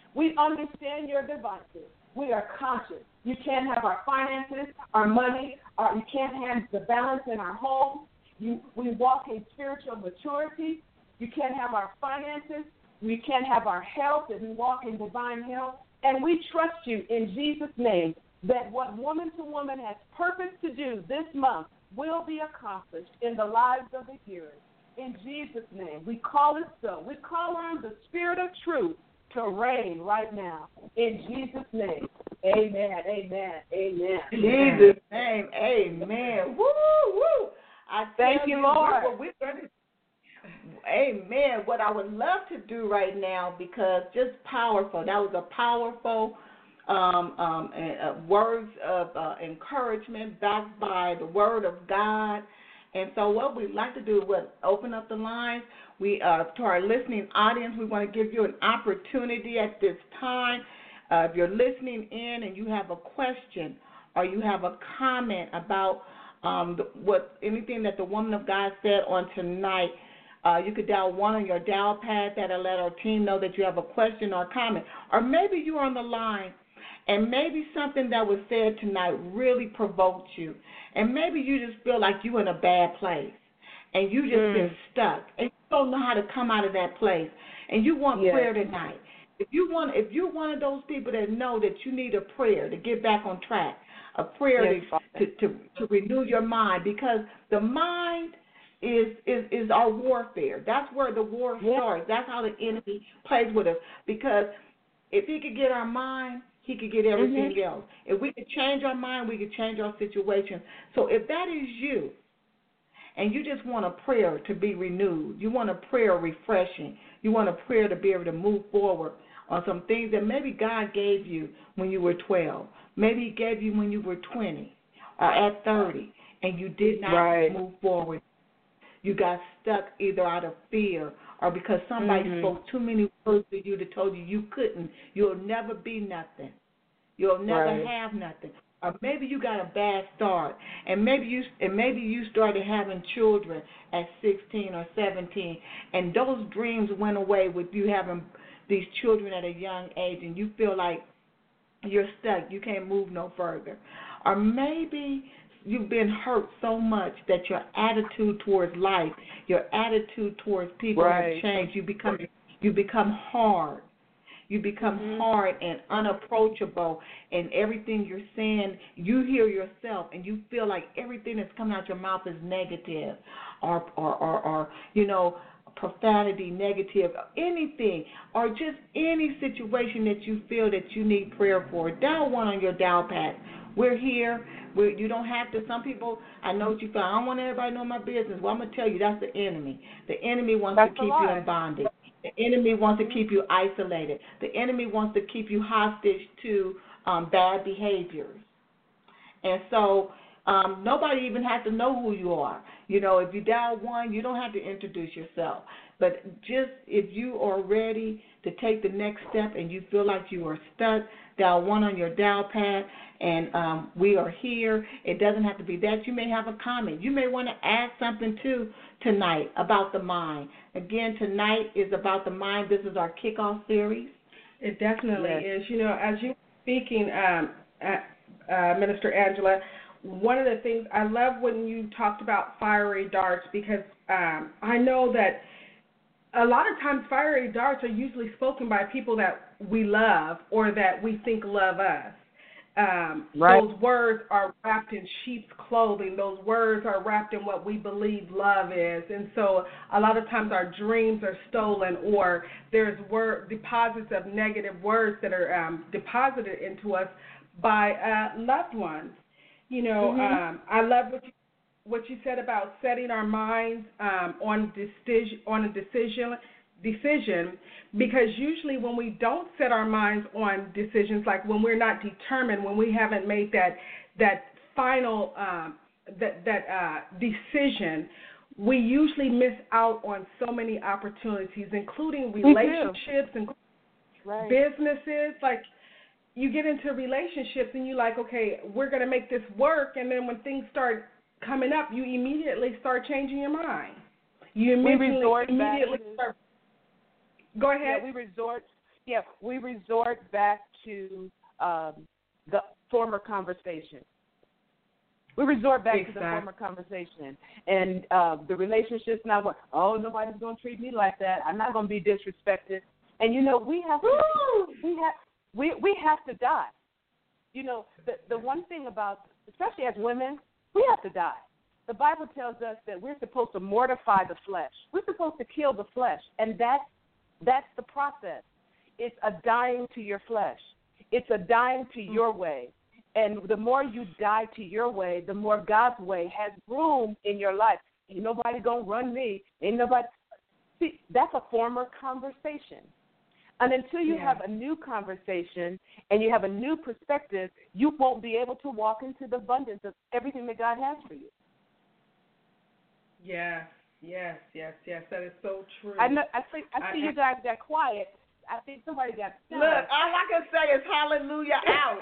S5: We understand your devices. We are conscious. You can't have our finances, our money, our, you can't have the balance in our home. You, we walk in spiritual maturity. You can't have our finances. We can't have our health, and we walk in divine health. And we trust you in Jesus' name that what Woman to Woman has purpose to do this month will be accomplished in the lives of the hearers. In Jesus' name, we call it so. We call on the Spirit of truth to reign right now. In Jesus' name, amen, amen, amen.
S3: In Jesus' name, amen. Woo, woo. I
S5: Thank you, Lord.
S3: What we're gonna, amen. What I would love to do right now, because just powerful. That was a powerful um, um, uh, words of uh, encouragement backed by the Word of God. And so what we'd like to do is open up the lines. We uh, to our listening audience, we want to give you an opportunity at this time. Uh, if you're listening in and you have a question or you have a comment about um, the, what anything that the woman of God said on tonight, uh, you could dial one on your dial pad. That'll let our team know that you have a question or a comment. Or maybe you're on the line and maybe something that was said tonight really provoked you. And maybe you just feel like you're in a bad place and you just mm. been stuck and you don't know how to come out of that place and you want yes. prayer tonight. If you want, if you're one of those people that know that you need a prayer to get back on track, a prayer
S5: yes,
S3: to, to, to to renew your mind, because the mind is is, is our warfare. That's where the war yes. starts. That's how the enemy plays with us. Because if he could get our mind, he could get everything mm-hmm. else. If we could change our mind, we could change our situation. So if that is you, and you just want a prayer to be renewed, you want a prayer refreshing, you want a prayer to be able to move forward on some things that maybe God gave you when you were twelve, maybe he gave you when you were twenty or at thirty, and you did not
S5: right.
S3: move forward. You got stuck either out of fear or because somebody mm-hmm. spoke too many words to you that told you you couldn't, you'll never be nothing. You'll never
S5: right.
S3: have nothing. Or maybe you got a bad start, and maybe you and maybe you started having children at sixteen or seventeen, and those dreams went away with you having these children at a young age, and you feel like you're stuck, you can't move no further. Or maybe you've been hurt so much that your attitude towards life, your attitude towards people
S5: right.
S3: have changed. You become you become hard. You become mm-hmm. hard and unapproachable, and everything you're saying, you hear yourself, and you feel like everything that's coming out your mouth is negative, or, or, or, or you know, profanity, negative, anything, or just any situation that you feel that you need prayer for. Dial one on your dial pad. We're here. We're, you don't have to. Some people, I know what you feel. I don't want everybody to know my business. Well, I'm going to tell you, that's the enemy. The enemy wants
S5: that's
S3: to keep you in bondage. The enemy wants to keep you isolated. The enemy wants to keep you hostage to um, bad behaviors. And so um, nobody even has to know who you are. You know, if you dial one, you don't have to introduce yourself. But just if you are ready to take the next step and you feel like you are stuck, dial one on your dial pad, and um, we are here. It doesn't have to be that. You may have a comment. You may want to add something, too, tonight about the mind. Again, tonight is about the mind. This is our kickoff series.
S4: It definitely
S3: yes.
S4: is. You know, as you were speaking, um, uh, uh, Minister Angela, one of the things, I love when you talked about fiery darts, because um, I know that a lot of times fiery darts are usually spoken by people that we love or that we think love us. Um,
S5: right.
S4: Those words are wrapped in sheep's clothing. Those words are wrapped in what we believe love is. And so a lot of times our dreams are stolen, or there's word, deposits of negative words that are um, deposited into us by uh, loved ones. You know, mm-hmm. um, I love what you, what you said about setting our minds um, on, decision, on a decision decision, because usually when we don't set our minds on decisions, like when we're not determined, when we haven't made that that final um, that that uh, decision, we usually miss out on so many opportunities, including relationships and
S5: right.
S4: businesses. Like, you get into relationships and you're like, okay, we're going to make this work, and then when things start coming up, you immediately start changing your mind. You immediately,
S5: we resort
S4: immediately
S5: back to,
S4: start. Go ahead.
S5: Yeah, we resort. yeah, we resort back to um, the former conversation. We resort back exactly. to the former conversation. And uh, the relationship's not going, oh, nobody's going to treat me like that. I'm not going to be disrespected. And, you know, we have to, we have, we, we have to die. You know, the, the one thing about, especially as women, we have to die. The Bible tells us that we're supposed to mortify the flesh. We're supposed to kill the flesh. And that's, that's the process. It's a dying to your flesh. It's a dying to your way. And the more you die to your way, the more God's way has room in your life. Ain't nobody going to run me. Ain't nobody. See, that's a former conversation. And until you yeah. have a new conversation and you have a new perspective, you won't be able to walk into the abundance of everything that God has for you.
S4: Yes, yes, yes, yes. That is so true.
S5: I know. I see, I see I, you guys got quiet. I think somebody got stuck.
S3: Look, all I can say is hallelujah, ouch.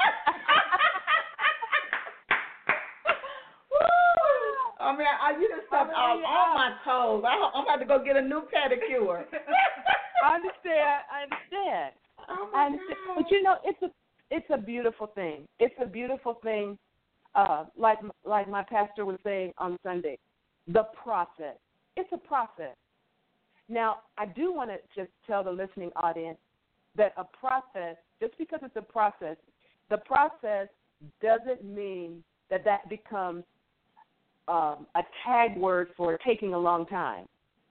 S3: I mean, I, you just stepped on, on my toes. I, I'm about to go get a new pedicure.
S5: I understand. I understand.
S3: Oh
S5: I understand.
S3: God.
S5: But you know, it's a it's a beautiful thing. It's a beautiful thing. Uh, like like my pastor was saying on Sunday, the process. It's a process. Now, I do want to just tell the listening audience that a process, just because it's a process, the process doesn't mean that that becomes um, a tag word for taking a long time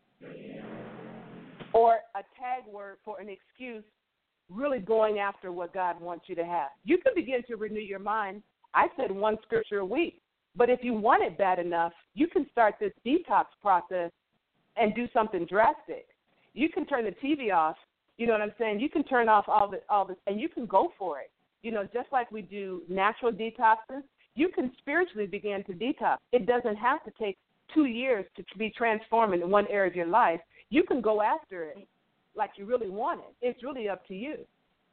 S5: or a tag word for an excuse really going after what God wants you to have. You can begin to renew your mind. I said one scripture a week, but if you want it bad enough, you can start this detox process and do something drastic. You can turn the T V off, you know what I'm saying? You can turn off all the all this, and you can go for it. You know, just like we do natural detoxes, you can spiritually begin to detox. It doesn't have to take two years to be transformed in one area of your life. You can go after it like you really want it. It's really up to you.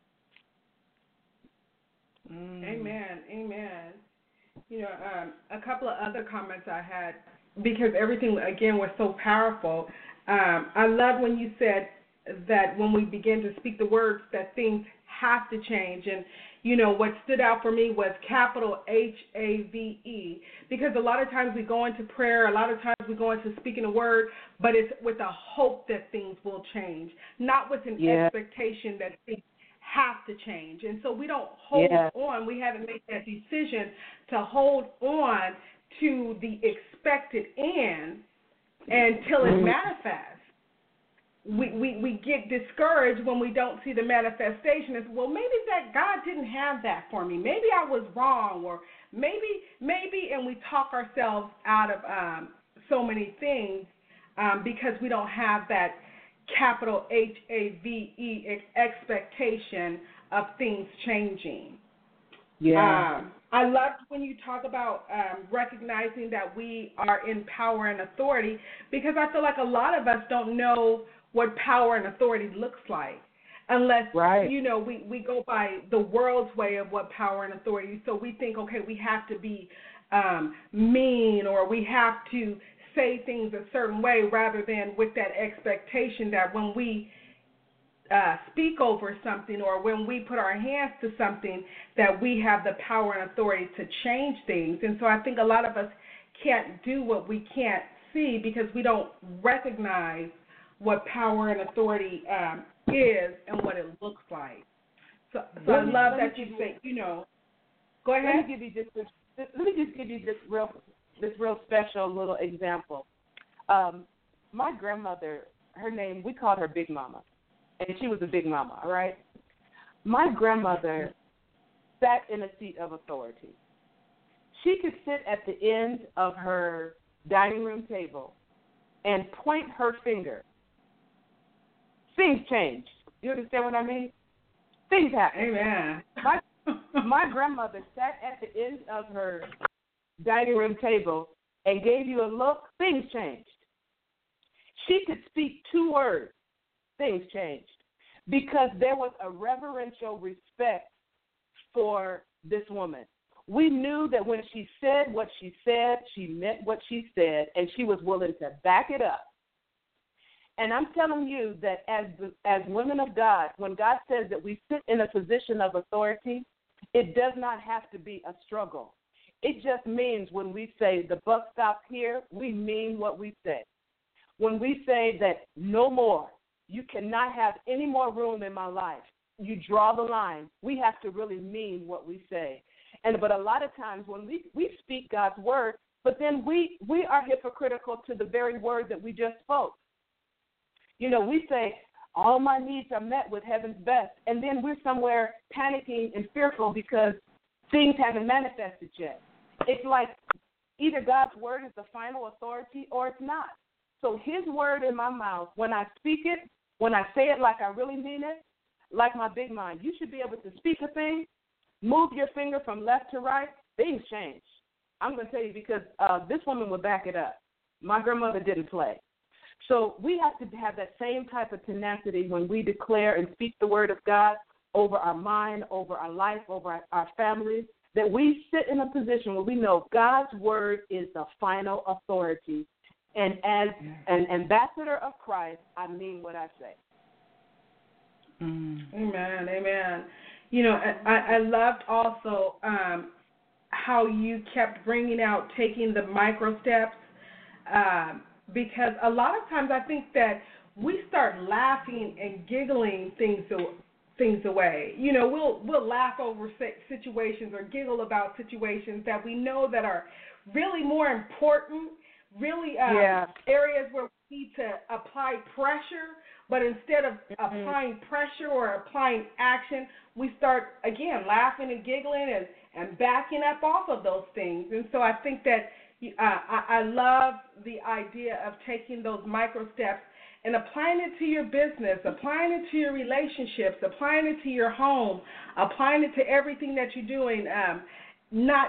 S4: Mm. Amen, amen. You know, um, a couple of other comments I had, because everything, again, was so powerful. Um, I love when you said that when we begin to speak the words that things have to change. And, you know, what stood out for me was capital H A V E, because a lot of times we go into prayer, a lot of times we go into speaking a word, but it's with a hope that things will change, not with an yeah. expectation that things have to change. And so we don't hold yeah. on. We haven't made that decision to hold on to the expected end until it manifests. We, we we get discouraged when we don't see the manifestation. It's, well, maybe that God didn't have that for me. Maybe I was wrong, or maybe, maybe, and we talk ourselves out of um, so many things um, because we don't have that capital H A V E expectation of things changing.
S5: Yeah.
S4: Um, I loved when you talk about um, recognizing that we are in power and authority, because I feel like a lot of us don't know what power and authority looks like unless,
S5: right.
S4: you know, we, we go by the world's way of what power and authority. So we think, okay, we have to be um, mean, or we have to say things a certain way, rather than with that expectation that when we Uh, speak over something, or when we put our hands to something, that we have the power and authority to change things. And so I think a lot of us can't do what we can't see because we don't recognize what power and authority um, is and what it looks like. So, so I love that you say, you know, go ahead.
S5: Let me give you just this, let me just give you this real this real special little example. Um, my grandmother, her name, we called her Big Mama. And she was a big mama, all right? My grandmother sat in a seat of authority. She could sit at the end of her dining room table and point her finger. Things changed. You understand what I mean? Things happen.
S4: Amen.
S5: My, my grandmother sat at the end of her dining room table and gave you a look. Things changed. She could speak two words. Things changed, because there was a reverential respect for this woman. We knew that when she said what she said, she meant what she said, and she was willing to back it up. And I'm telling you that as as women of God, when God says that we sit in a position of authority, it does not have to be a struggle. It just means when we say the buck stops here, we mean what we say. When we say that no more, you cannot have any more room in my life, you draw the line. We have to really mean what we say. And but a lot of times when we, we speak God's word, but then we, we are hypocritical to the very word that we just spoke. You know, we say, all my needs are met with heaven's best, and then we're somewhere panicking and fearful because things haven't manifested yet. It's like either God's word is the final authority or it's not. So his word in my mouth, when I speak it, when I say it like I really mean it, like my big mind, you should be able to speak a thing, move your finger from left to right, things change. I'm going to tell you because uh, this woman would back it up. My grandmother didn't play. So we have to have that same type of tenacity when we declare and speak the word of God over our mind, over our life, over our, our families, that we sit in a position where we know God's word is the final authority. And as an ambassador of Christ, I mean what I say.
S4: Mm. Amen, amen. You know, I, I loved also um, how you kept bringing out taking the micro steps. Um, Because a lot of times I think that we start laughing and giggling things things away. You know, we'll we'll laugh over situations or giggle about situations that we know that are really more important, really um,
S5: yeah.
S4: areas where we need to apply pressure. But instead of mm-hmm. applying pressure or applying action, we start, again, laughing and giggling and, and backing up off of those things. And so I think that Uh, I, I love the idea of taking those micro steps and applying it to your business, applying it to your relationships, applying it to your home, applying it to everything that you're doing, um, not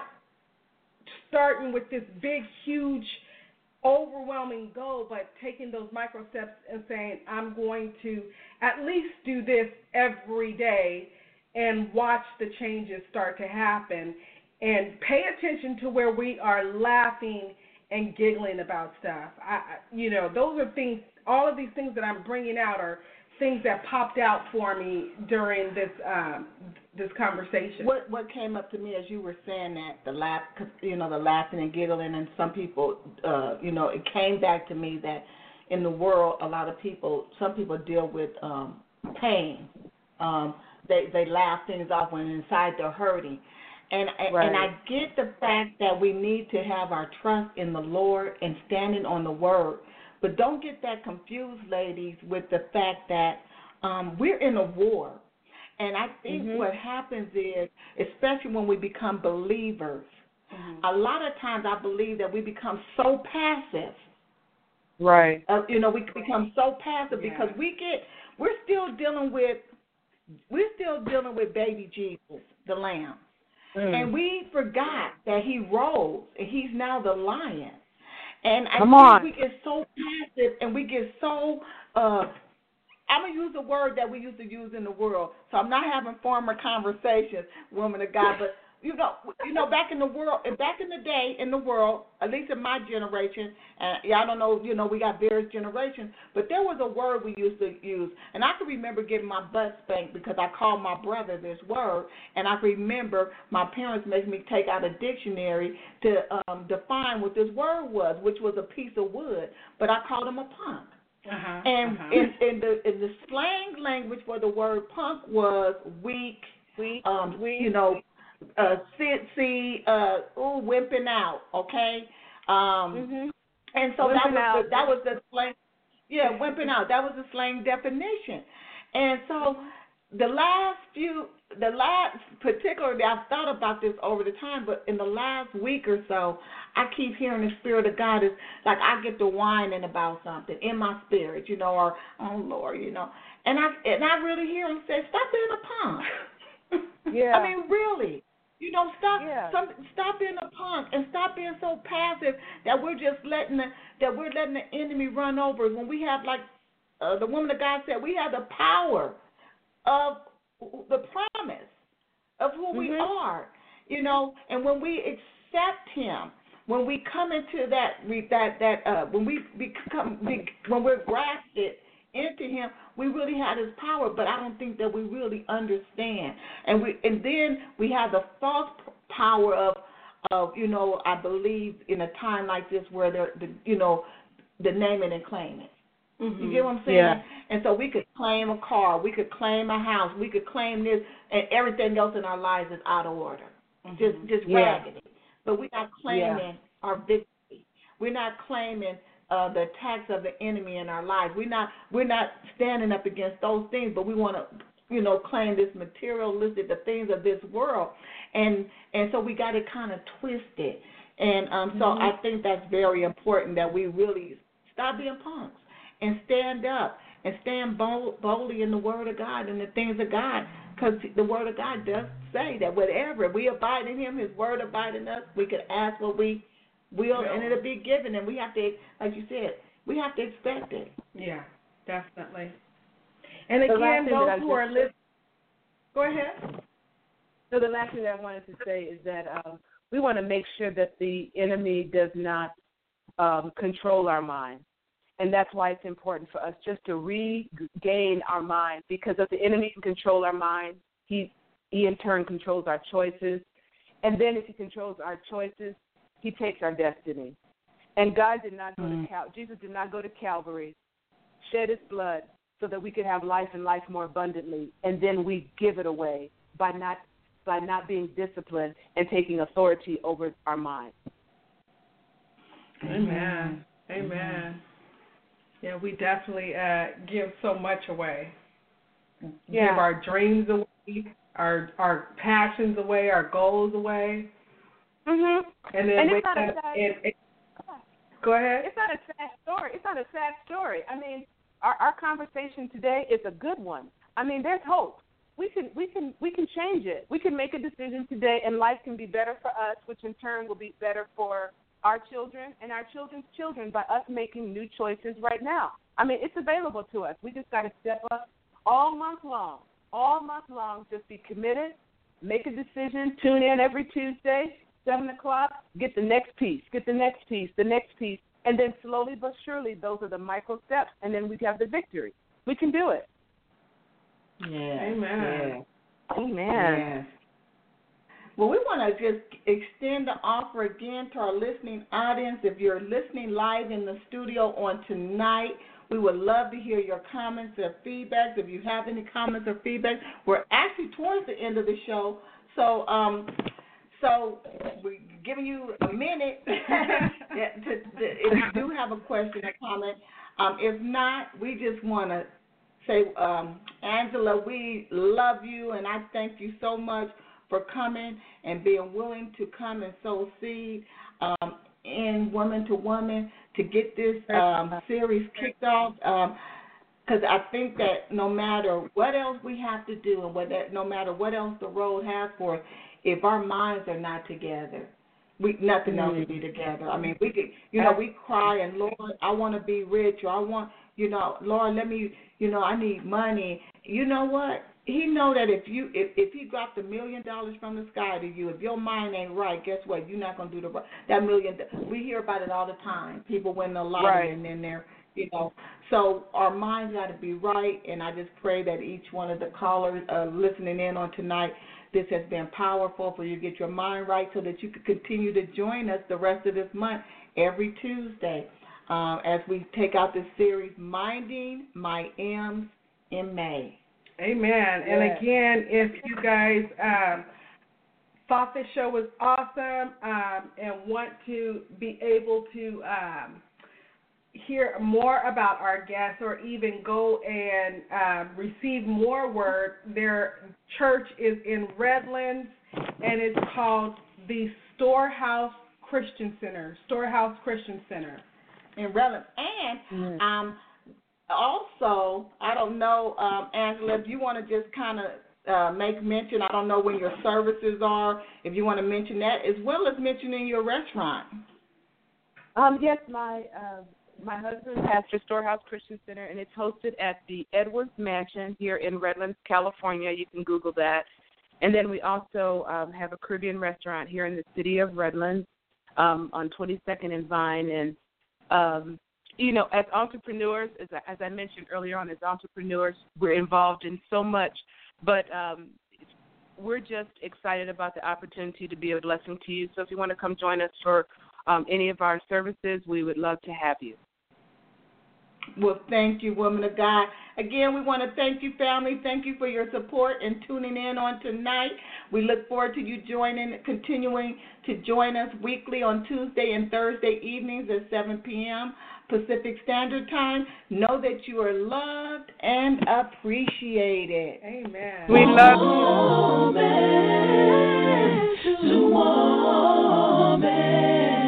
S4: starting with this big, huge, overwhelming goal, but taking those micro steps and saying, I'm going to at least do this every day and watch the changes start to happen. And pay attention to where we are laughing and giggling about stuff. I, you know, those are things, all of these things that I'm bringing out are things that popped out for me during this um, this conversation.
S3: What what came up to me as you were saying that, the laugh, you know, the laughing and giggling, and some people, uh, you know, it came back to me that in the world, a lot of people, some people deal with um, pain. Um, they, they laugh things off when inside they're hurting. And right. and I get the fact that we need to have our trust in the Lord and standing on the word. But don't get that confused, ladies, with the fact that um, we're in a war. And I think mm-hmm. what happens is, especially when we become believers, mm-hmm. a lot of times I believe that we become so passive.
S5: Right.
S3: Uh, you know, we become so passive yeah. because we get, we're still dealing with, we're still dealing with baby Jesus, the Lamb. Mm. And we forgot that he rose, and he's now the lion. And I
S5: Come
S3: think
S5: on.
S3: we get so passive, and we get so, uh, I'm going to use a word that we used to use in the world. So I'm not having former conversations, woman of God, but, you know, you know, back in the world, back in the day in the world, at least in my generation, and yeah, I don't know, you know, we got various generations, but there was a word we used to use, and I can remember getting my butt spanked because I called my brother this word, and I remember my parents making me take out a dictionary to um, define what this word was, which was a piece of wood, but I called him a punk.
S4: Uh-huh,
S3: and
S4: uh-huh.
S3: in, in the in the slang language for the word punk was weak,
S5: weak,
S3: um,
S5: weak.
S3: you know, uh, sitsy, uh, ooh, wimping out, okay? Um,
S5: mm-hmm.
S3: And so
S5: wimping
S3: that was
S5: out.
S3: the, that was the slang, yeah, wimping out. That was the slang definition. And so the last few, the last, particularly, I've thought about this over the time, but in the last week or so, I keep hearing the Spirit of God is like I get to whining about something in my spirit, you know, or, oh, Lord, you know. And I and I really hear him say, stop being a punk.
S5: Yeah.
S3: I mean, really. You know, stop
S5: yeah.
S3: some, stop being a punk and stop being so passive that we're just letting the, that we're letting the enemy run over us when we have, like uh, the woman of God said, we have the power of the promise of who mm-hmm. we are, you know, and when we accept him, when we come into that that that uh, when we become when we're grafted into Him, we really have His power. But I don't think that we really understand. And we and then we have the false power of of you know I believe in a time like this where the, the you know the name it and claim it. Mm-hmm. You get what I'm saying?
S5: Yeah.
S3: And so we could claim a car, we could claim a house, we could claim this, and everything else in our lives is out of order, mm-hmm. just just
S5: yeah.
S3: raggedy. But we're not claiming yeah. our victory. We're not claiming uh, the attacks of the enemy in our lives. We're not we're not standing up against those things, but we want to, you know, claim this materialistic, the things of this world, and and so we got to kind of twist it. And um, so mm-hmm. I think that's very important that we really stop being punks and stand up and stand bold, boldly in the Word of God and the things of God, because the Word of God does say that whatever we abide in Him, His Word abide in us. We can ask what we will, and it'll be given. And we have to, like you said, we have to expect it.
S4: Yeah, definitely. And again, those who are listening, go ahead.
S5: So the last thing that I wanted to say is that um, we want to make sure that the enemy does not um, control our mind. And that's why it's important for us just to regain our mind, because if the enemy can control our mind, he, he in turn controls our choices. And then if he controls our choices, he takes our destiny. And God did not go mm-hmm. to Cal- Jesus did not go to Calvary, shed his blood so that we could have life and life more abundantly, and then we give it away by not by not being disciplined and taking authority over our mind.
S4: Amen. Amen. Yeah, we definitely uh, give so much away.
S5: Yeah.
S4: Give our dreams away, our our passions away, our goals away.
S5: Mhm.
S4: And then
S5: and
S4: with
S5: it's not
S4: that,
S5: a sad,
S4: it, it, go ahead.
S5: It's not a sad story. It's not a sad story. I mean, our our conversation today is a good one. I mean, there's hope. We can we can we can change it. We can make a decision today, and life can be better for us, which in turn will be better for our children and our children's children by us making new choices right now. I mean, it's available to us. We just got to step up all month long, all month long, just be committed, make a decision, tune in every Tuesday, seven o'clock, get the next piece, get the next piece, the next piece, and then slowly but surely those are the micro steps, and then we have the victory. We can do it.
S3: Yeah.
S4: Amen.
S3: Yeah.
S5: Amen.
S3: Yes. Well, we want to just extend the offer again to our listening audience. If you're listening live in the studio on tonight, we would love to hear your comments or feedback. If you have any comments or feedback, we're actually towards the end of the show, so um, so we're giving you a minute to, to, to, if you do have a question or comment. Um, if not, we just want to say, um, Angela, we love you, and I thank you so much for coming and being willing to come and sow seed um, in Woman to Woman to get this um, series kicked off. Because um, I think that no matter what else we have to do and what that, no matter what else the road has for us, if our minds are not together, we nothing else will be together. I mean, we could, you know, we cry and Lord, I want to be rich, or I want, you know, Lord, let me, you know, I need money. You know what? He know that if you if, if he dropped a million dollars from the sky to you, if your mind ain't right, guess what? You're not gonna do the right. That million. We hear about it all the time. People win the lottery
S5: right.
S3: and then they're, you know. So our minds got to be right. And I just pray that each one of the callers uh, listening in on tonight, this has been powerful for you to get your mind right, so that you can continue to join us the rest of this month every Tuesday uh, as we take out this series, Minding My M's in May.
S4: Amen. And
S3: yes.
S4: again, if you guys um, thought this show was awesome um, and want to be able to um, hear more about our guests, or even go and um, receive more word, their church is in Redlands, and it's called the Storehouse Christian Center. Storehouse Christian Center
S3: in Redlands. And mm-hmm. um. Also, I don't know, um, Angela, if you want to just kind of uh, make mention, I don't know when your services are, if you want to mention that, as well as mentioning your restaurant.
S5: Um, yes, my uh, my husband pastors Storehouse Christian Center, and it's hosted at the Edwards Mansion here in Redlands, California. You can Google that. And then we also um, have a Caribbean restaurant here in the city of Redlands. um, on twenty-second and Vine. And, um, you know, as entrepreneurs, as I, as I mentioned earlier on, as entrepreneurs, we're involved in so much, but um, we're just excited about the opportunity to be a blessing to you. So if you want to come join us for um, any of our services, we would love to have you.
S3: Well, thank you, woman of God. Again, we want to thank you, family. Thank you for your support and tuning in on tonight. We look forward to you joining, continuing to join us weekly on Tuesday and Thursday evenings at seven p.m. Pacific Standard Time. Know that you are loved and appreciated.
S4: Amen.
S5: We love you.
S2: Woman to woman.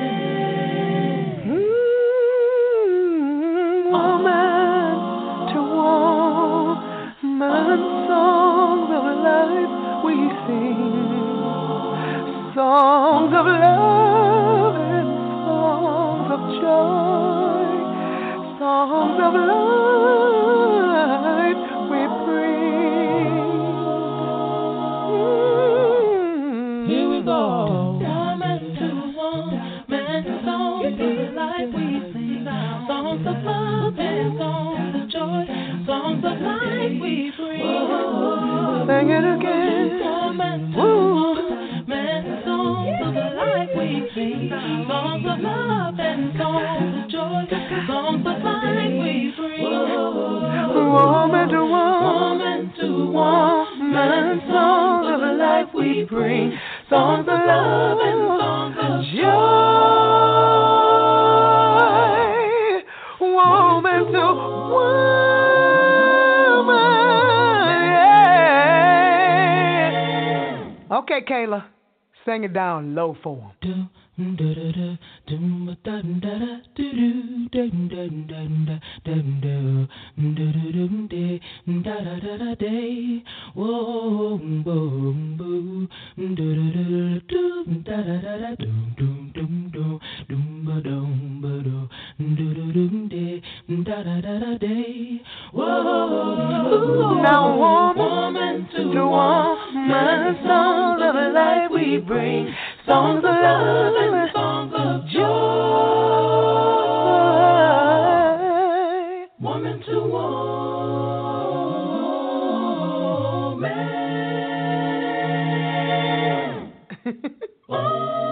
S2: Songs of life we sing, songs of love and songs of joy, songs of life we bring. Mm. Here we go. Woman to woman, songs of life we sing, songs of love and songs of joy, songs of life we bring. Sing it again. Woman to woman, songs of life we sing, songs of love and songs of joy, songs of life we bring. Woman to woman, to woman, songs of life we bring, songs of love and songs of joy. Woman to woman. Okay, Kayla, sing it down low for him. Now, woman to woman, songs of life we bring, songs of love and songs of joy. Woman to woman.